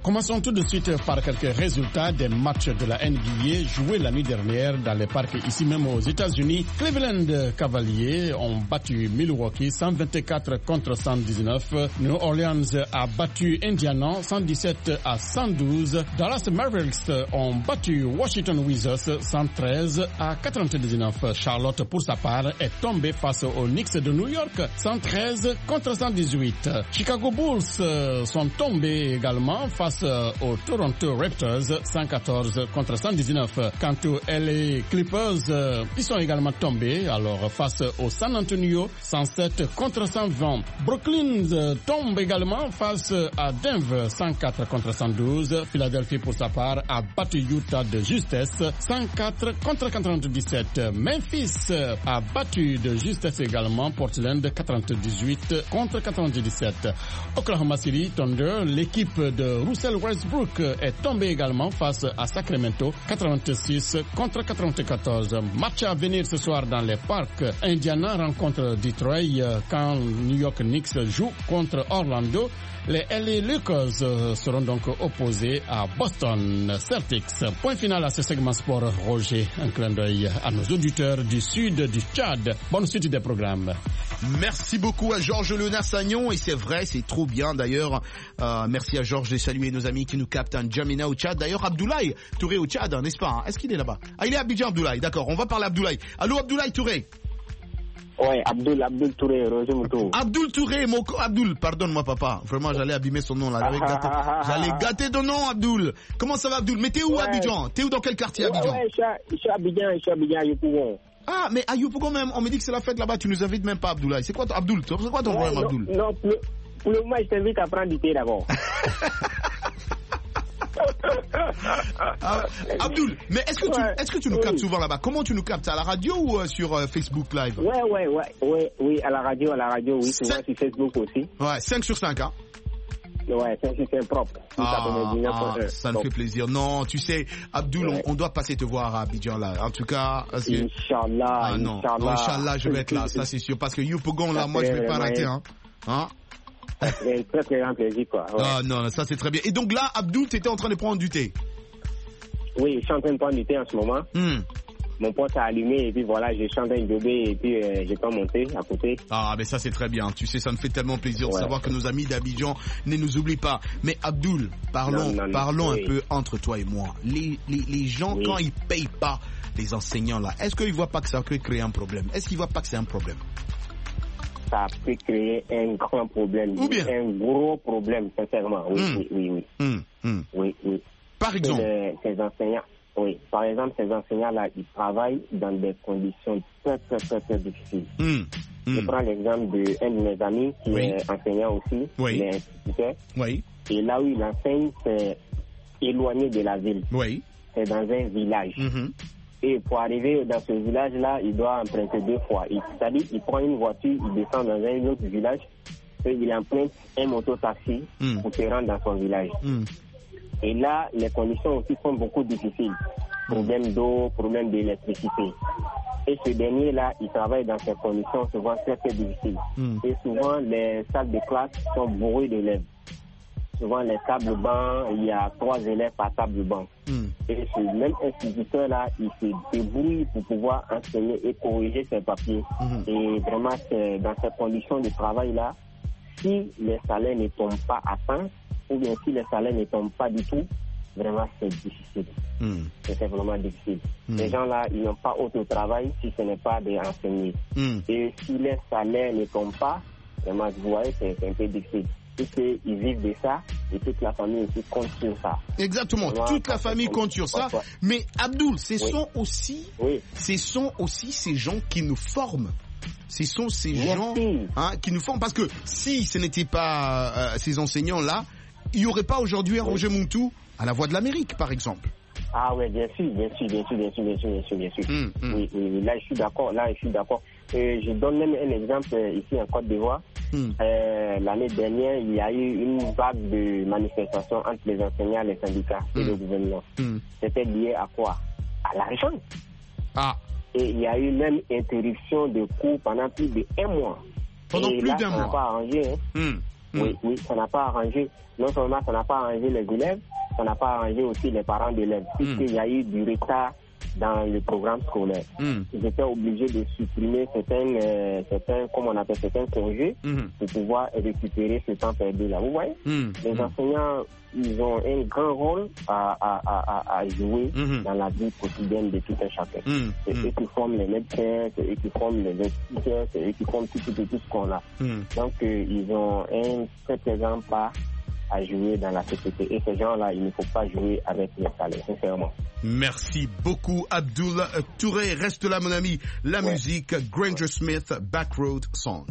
T: Commençons tout de suite par quelques résultats des matchs de la NBA joués la nuit dernière dans les parcs ici même aux États-Unis. Cleveland Cavaliers ont battu Milwaukee 124 contre 119. New Orleans a battu Indiana 117 à 112. Dallas Mavericks ont battu Washington Wizards 113 à 99. Charlotte, pour sa part, est tombée face aux Knicks de New York 113 contre 118. Chicago Bulls sont tombés également face aux Toronto Raptors 114 contre 119. Quant aux LA Clippers, ils sont également tombés alors face au San Antonio 107 contre 120. Brooklyn tombe également face à Denver 104 contre 112. Philadelphie pour sa part a battu Utah de justesse 104 contre 97. Memphis a battu de justesse également Portland 98 contre 97. Oklahoma City Thunder, l'équipe de Russell Westbrook est tombée également face à Sacramento 86 contre 94. Match à venir ce soir dans les parcs. Indiana rencontre Detroit quand New York Knicks joue contre Orlando. Les LA Lakers seront donc opposés à Boston Celtics. Point final à ce segment sport. Roger, un clin d'œil à nos auditeurs du sud du Tchad. Bonne suite des programmes.
A: Merci beaucoup à Georges Léonard Sagnon, et c'est vrai, c'est trop bien d'ailleurs. Merci à Georges de saluer nos amis qui nous captent en Djamena au Tchad. D'ailleurs, Abdoulaye Touré au Tchad, n'est-ce pas? Est-ce qu'il est là-bas? Ah, il est à Abidjan, Abdoulaye. D'accord, on va parler à Abdoulaye. Allô, Abdoulaye Touré.
U: Ouais, Abdoul Touré, Roger Moutou.
A: Abdoul Touré, Abdoul, pardonne-moi papa. Vraiment, j'allais abîmer son nom là. J'allais gâter ton nom, Abdoul. Comment ça va, Abdoul? Mais t'es où, Abidjan? T'es où, dans quel quartier, Abidjan?
U: Ouais, je suis à Abidjan, à Yopougon.
A: Ah, mais à Yopougon même, on me dit que c'est la fête là-bas, tu nous invites même pas, Abdoulaye. C'est quoi, Abdoul? C'est quoi ton problème, Abdoul?
U: Non, pour le moment, je t'invite à prendre du thé d'abord.
A: Abdoul, mais est-ce que tu nous captes souvent là-bas? Comment tu nous captes? À la radio ou sur Facebook Live?
U: Oui, à la radio, oui, souvent sur Facebook aussi.
A: Ouais, 5 sur 5, hein?
U: Ouais, 5 sur 5 propre.
A: Ça me fait plaisir. Non, tu sais, Abdoul, on doit passer te voir à Abidjan là. En tout cas, parce que...
U: Inch'Allah,
A: Inch'Allah, je vais être là, ça c'est sûr. Parce que Yopougon là, moi je vais pas rater, hein.
U: C'est très très grand plaisir, quoi. Ouais.
A: Ah non, ça c'est très bien. Et donc là, Abdoul, tu étais en train de prendre du thé?
U: Oui, je suis en train de prendre du thé en ce moment. Mon pote a allumé et puis voilà, j'ai chanté une bébé et puis j'ai pas monté à côté. Ah, mais
A: ça c'est très bien. Tu sais, ça me fait tellement plaisir de savoir que nos amis d'Abidjan ne nous oublient pas. Mais Abdoul, parlons un peu entre toi et moi. Les gens, quand ils payent pas les enseignants là, est-ce qu'ils voient pas que ça peut créer un problème? Est-ce qu'ils voient pas que c'est un problème?
U: Ça peut créer un grand problème, un gros problème, sincèrement. Oui.
A: Par exemple,
U: ces enseignants, par exemple, ces enseignants-là, ils travaillent dans des conditions très difficiles. Je prends l'exemple d'un de mes amis qui est enseignant aussi, il est instituteur. Et là où il enseigne, c'est éloigné de la ville. C'est dans un village. Et pour arriver dans ce village-là, il doit emprunter 2 fois. C'est-à-dire, il prend une voiture, il descend dans un autre village, et il emprunte un moto-taxi pour se rendre dans son village. Et là, les conditions aussi sont beaucoup difficiles. Problème d'eau, problème d'électricité. Et ce dernier-là, il travaille dans ces conditions souvent très difficiles. Et souvent, les salles de classe sont bourrées d'élèves. Souvent, les tables bancs, il y a 3 élèves par table banc. Et ce même instituteur-là, il se débrouille pour pouvoir enseigner et corriger ses papiers. Et vraiment, c'est dans ces conditions de travail-là, si les salaires ne tombent pas à temps, ou bien si les salaires ne tombent pas du tout, vraiment, c'est difficile. C'est vraiment difficile. Les gens-là, ils n'ont pas autre travail si ce n'est pas d'enseigner. Et si les salaires ne tombent pas, vraiment, vous voyez, c'est un peu difficile. Ils vivent de ça et toute la famille aussi compte sur ça.
A: Exactement, toute la famille compte sur ça. Mais Abdoul, ce sont aussi ces gens qui nous forment. Ce sont ces gens qui nous forment, parce que si ce n'était pas ces enseignants-là, il n'y aurait pas aujourd'hui un Roger Moutou à la Voix de l'Amérique, par exemple.
U: Ah ouais, bien sûr. Oui, là je suis d'accord. Je donne même un exemple ici en Côte d'Ivoire. L'année dernière, il y a eu une vague de manifestations entre les enseignants, les syndicats et le gouvernement. C'était lié à quoi? À l'argent. Et il y a eu même interruption de cours pendant plus d'1 mois.
A: Pendant plus d'1 mois.
U: Pas arrangé, Oui, ça n'a pas arrangé. Non seulement ça n'a pas arrangé les élèves, ça n'a pas arrangé aussi les parents d'élèves, puisqu'il y a eu du retard dans le programme scolaire. Ils étaient obligés de supprimer certains congés pour pouvoir récupérer ce temps perdu là. Vous voyez, les enseignants, ils ont un grand rôle à jouer dans la vie quotidienne de tout un chacun. C'est eux qui forment les médecins, c'est eux qui forment les instituteurs, c'est eux qui forment tout ce qu'on a. Donc ils ont un très très grand part à jouer dans la société. Et ces gens-là, il ne faut pas jouer avec les salaires, sincèrement.
A: Merci beaucoup, Abdoul Touré. Reste là, mon ami. La musique, Granger Smith, Backroad Song.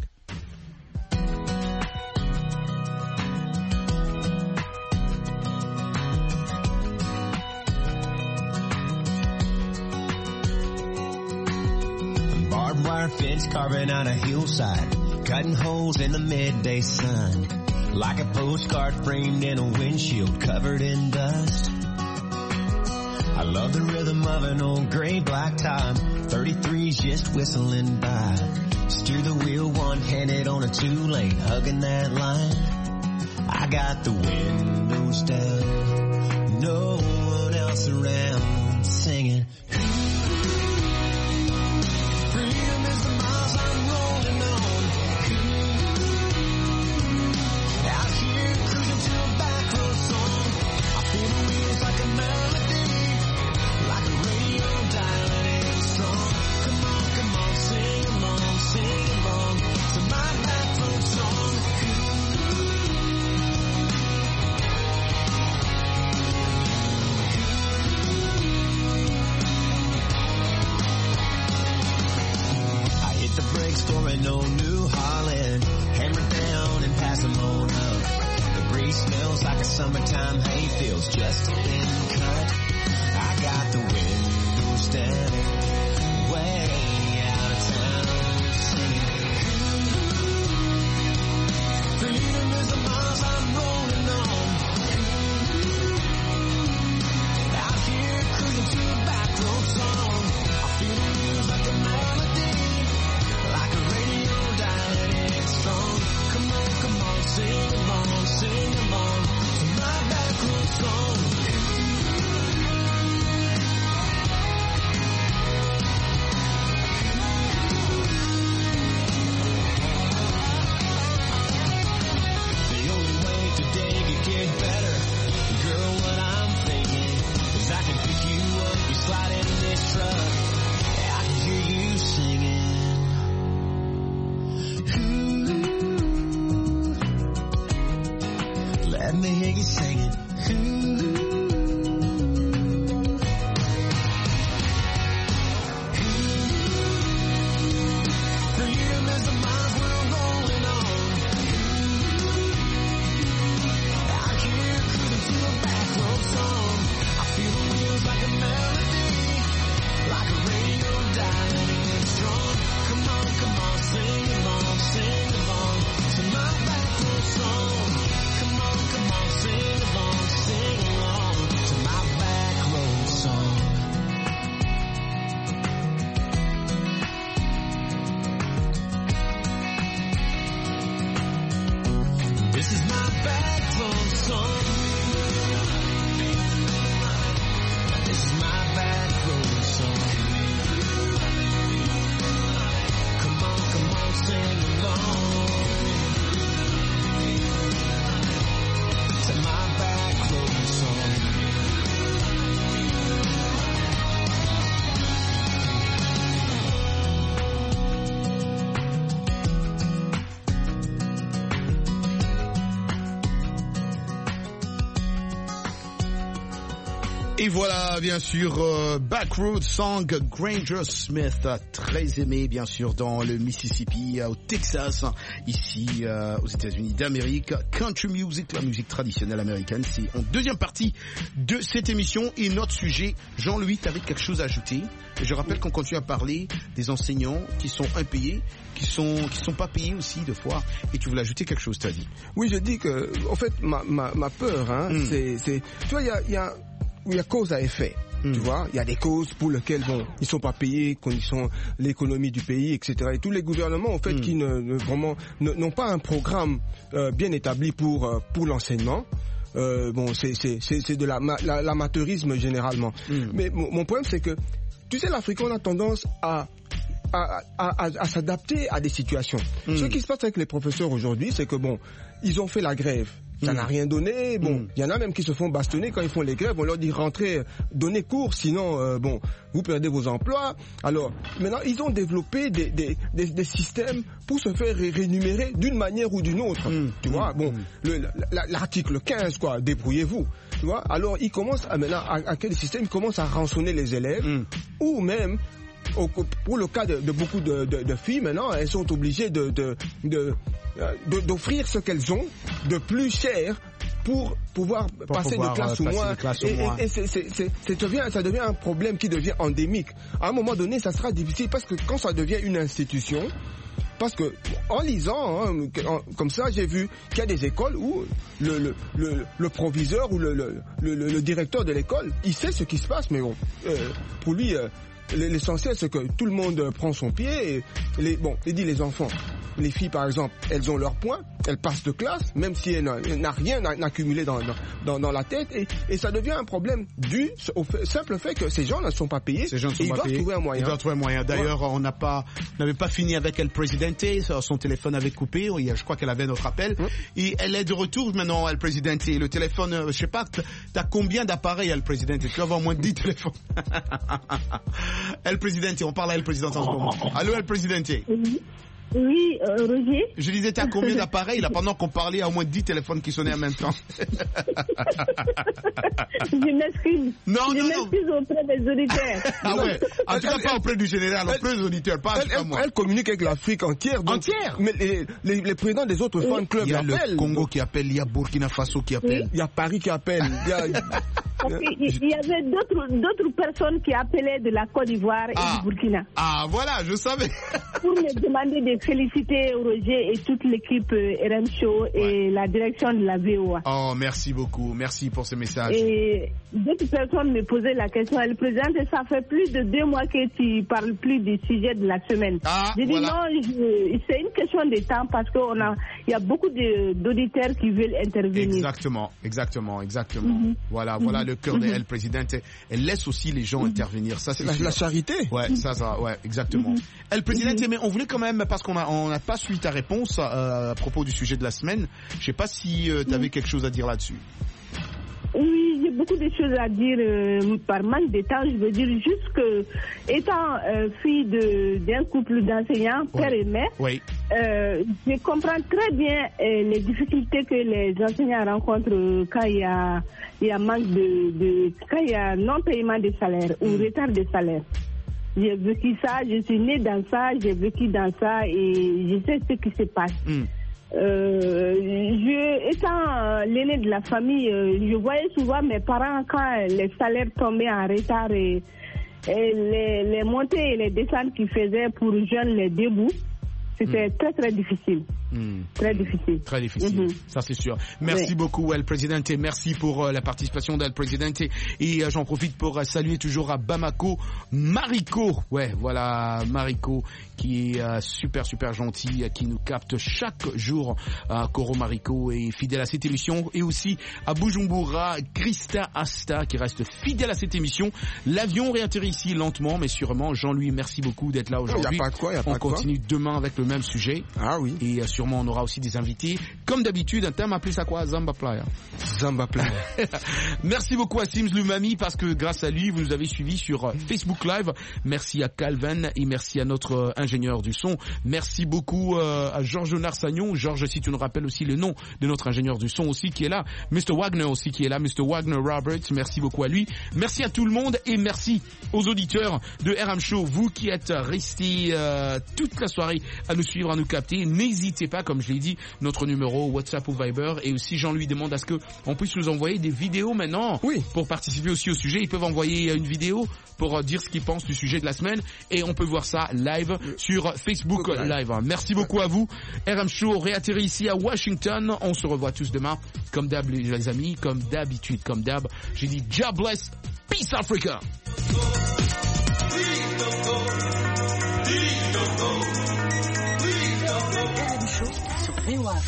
B: Barbed wire fence carving on a hillside, cutting holes in the midday sun. Like a postcard framed in a windshield covered in dust. I love the rhythm of an old gray black time, 33's just whistling by. Steer the wheel one-handed on a two-lane, hugging that line. I got the windows down, no one else around, singing. Freedom is the miles I'm rolling on. Like a melody, like a radio dialing in song. Come on, sing along to my backroad song. I hit the brakes for an old New Holland, hammer down and pass them on up. The breeze smells like a summertime hay feels just a thin cut. I got the windows down, way out of town, singing. Freedom is the miles I'm rolling on. Out here cruising to a backroad song. I feel the wheels like a melody, like a radio dialing in song. Come on, sing along to my backroad song. The only way today could get better, girl, what I'm thinking is I can pick you up, you slide in this truck, I can hear you singing. Let me hear you singing. Freedom is the miles we're rolling on. Out here cruising to a backroad song. I feel the wheels like a melody, like a radio dialing in strong. Come on, sing along to my backroad song. Come on, sing along to my backroad song. This is my backroad song. This is my backroad song. Come on, sing along to my backroad song.
A: Et voilà, bien sûr, Backroad Song, Granger Smith, très aimé, bien sûr, dans le Mississippi, au Texas, ici, aux États-Unis d'Amérique. Country music, la musique traditionnelle américaine, c'est en deuxième partie de cette émission. Et notre sujet, Jean-Louis, tu avais quelque chose à ajouter? Je rappelle qu'on continue à parler des enseignants qui sont impayés, qui sont pas payés aussi, de fois. Et tu voulais ajouter quelque chose, tu as dit?
I: Oui, je dis que, en fait, ma peur, c'est, tu vois, il y a cause à effet. Tu vois, il y a des causes pour lesquelles ils sont pas payés, conditions l'économie du pays, etc. Et tous les gouvernements en fait qui n'ont pas un programme bien établi pour l'enseignement. C'est de l'amateurisme généralement. Mais mon problème c'est que tu sais, l'Afrique, on a tendance à s'adapter à des situations. Ce qui se passe avec les professeurs aujourd'hui, c'est que ils ont fait la grève. Ça n'a rien donné. Il y en a même qui se font bastonner quand ils font les grèves. On leur dit rentrez, donnez cours, sinon vous perdez vos emplois. Alors maintenant, ils ont développé des systèmes pour se faire rémunérer d'une manière ou d'une autre. Tu vois, l'article 15, quoi, débrouillez-vous. Tu vois. Alors ils commencent à quel système ils commencent à rançonner les élèves ou même pour le cas de beaucoup de filles, maintenant, elles sont obligées d'offrir ce qu'elles ont de plus cher pour pouvoir passer de classe au moins. Et ça devient un problème qui devient endémique. À un moment donné, ça sera difficile parce que quand ça devient une institution, parce que en lisant comme ça, j'ai vu qu'il y a des écoles où le proviseur ou le directeur de l'école, il sait ce qui se passe, mais pour lui. L'essentiel, c'est que tout le monde prend son pied. Il dit les enfants, les filles par exemple, elles ont leurs points, elles passent de classe, même si elles n'a rien accumulé dans la tête, et ça devient un problème dû au simple fait que ces gens ne sont pas payés. Ces gens ne sont pas payés. Ils doivent trouver un moyen.
A: D'ailleurs, on n'avait pas fini avec El Presidente, son téléphone avait coupé, je crois qu'elle avait notre appel, et elle est de retour maintenant, El Presidente. Le téléphone, je sais pas, t'as combien d'appareils El Presidente? Tu vas avoir moins de 10 téléphones. El Presidente, on parle à El Presidente en ce moment. Allô El Presidente.
S: Oui, Roger.
A: Je disais, t'as combien d'appareils là pendant qu'on parlait, à au moins 10 téléphones qui sonnaient en même temps?
S: Je m'excuse. Je m'excuse auprès des auditeurs.
A: Ah ouais. En tout cas, pas auprès du général, auprès des auditeurs, pas moi.
I: Elle communique avec l'Afrique entière. Mais les présidents des autres fan clubs appellent.
A: Il y a le Congo qui appelle, il y a Burkina Faso qui appelle.
I: Il y a Paris qui appelle.
S: Il y avait d'autres personnes qui appelaient de la Côte d'Ivoire et du Burkina.
A: Ah voilà, je savais.
S: Pour me demander de féliciter Roger et toute l'équipe RM Show et la direction de la VOA.
A: Oh, merci beaucoup. Merci pour ce message.
S: Et d'autres personnes me posaient la question. Elle présente, ça fait plus de 2 mois que tu parles plus du sujet de la semaine. J'ai dit non, c'est une question de temps parce qu'il y a beaucoup d'auditeurs qui veulent intervenir.
A: Exactement. Voilà le cœur de El Presidente. Elle laisse aussi les gens intervenir. Ça, c'est
I: la charité.
A: Ouais, exactement. El Presidente, mais on voulait quand même, parce qu'on n'a pas suivi ta réponse à propos du sujet de la semaine. Je sais pas si tu avais quelque chose à dire là-dessus.
S: Oui, j'ai beaucoup de choses à dire par manque de temps. Je veux dire juste que, étant fille d'un couple d'enseignants, père et mère, je comprends très bien les difficultés que les enseignants rencontrent quand il y a manque quand il y a non-paiement de salaire ou retard de salaire. J'ai vécu ça, je suis née dans ça, j'ai vécu dans ça et je sais ce qui se passe. Étant l'aîné de la famille, je voyais souvent mes parents quand les salaires tombaient en retard et les montées et les descentes qu'ils faisaient pour jeunes les débouts. C'était très très difficile. Très difficile.
A: Ça c'est sûr. Merci beaucoup El Presidente, merci pour la participation d'El Presidente et j'en profite pour saluer toujours à Bamako Mariko. Mariko qui est super gentil, qui nous capte chaque jour. Koro Mariko est fidèle à cette émission et aussi à Bujumbura Krista Asta qui reste fidèle à cette émission. L'avion réatterrit ici lentement mais sûrement. Jean-Louis, merci beaucoup d'être là aujourd'hui. On continue demain avec le même sujet.
I: Ah oui.
A: Et sûrement on aura aussi des invités. Comme d'habitude, un thème appelé ça quoi? Zamba Playa. Merci beaucoup à Sims Lumami parce que grâce à lui, vous nous avez suivis sur Facebook Live. Merci à Calvin et merci à notre ingénieur du son. Merci beaucoup à Georges Narsagnon. Georges, si tu nous rappelles aussi le nom de notre ingénieur du son aussi qui est là. Mr. Wagner aussi qui est là. Mr. Wagner Roberts. Merci beaucoup à lui. Merci à tout le monde et merci aux auditeurs de RM Show. Vous qui êtes restés toute la soirée à nous suivre, à nous capter. N'hésitez pas, comme je l'ai dit, notre numéro WhatsApp ou Viber. Et aussi, Jean-Louis demande à ce qu'on puisse nous envoyer des vidéos maintenant.
I: Oui.
A: Pour participer aussi au sujet. Ils peuvent envoyer une vidéo pour dire ce qu'ils pensent du sujet de la semaine. Et on peut voir ça live sur Facebook Live. Merci beaucoup à vous. RM Show réatterrit ici à Washington. On se revoit tous demain. Comme d'hab, les amis. Comme d'habitude. Comme d'hab. J'ai dit, God bless Peace Africa.
Q: RM Show sur VOA.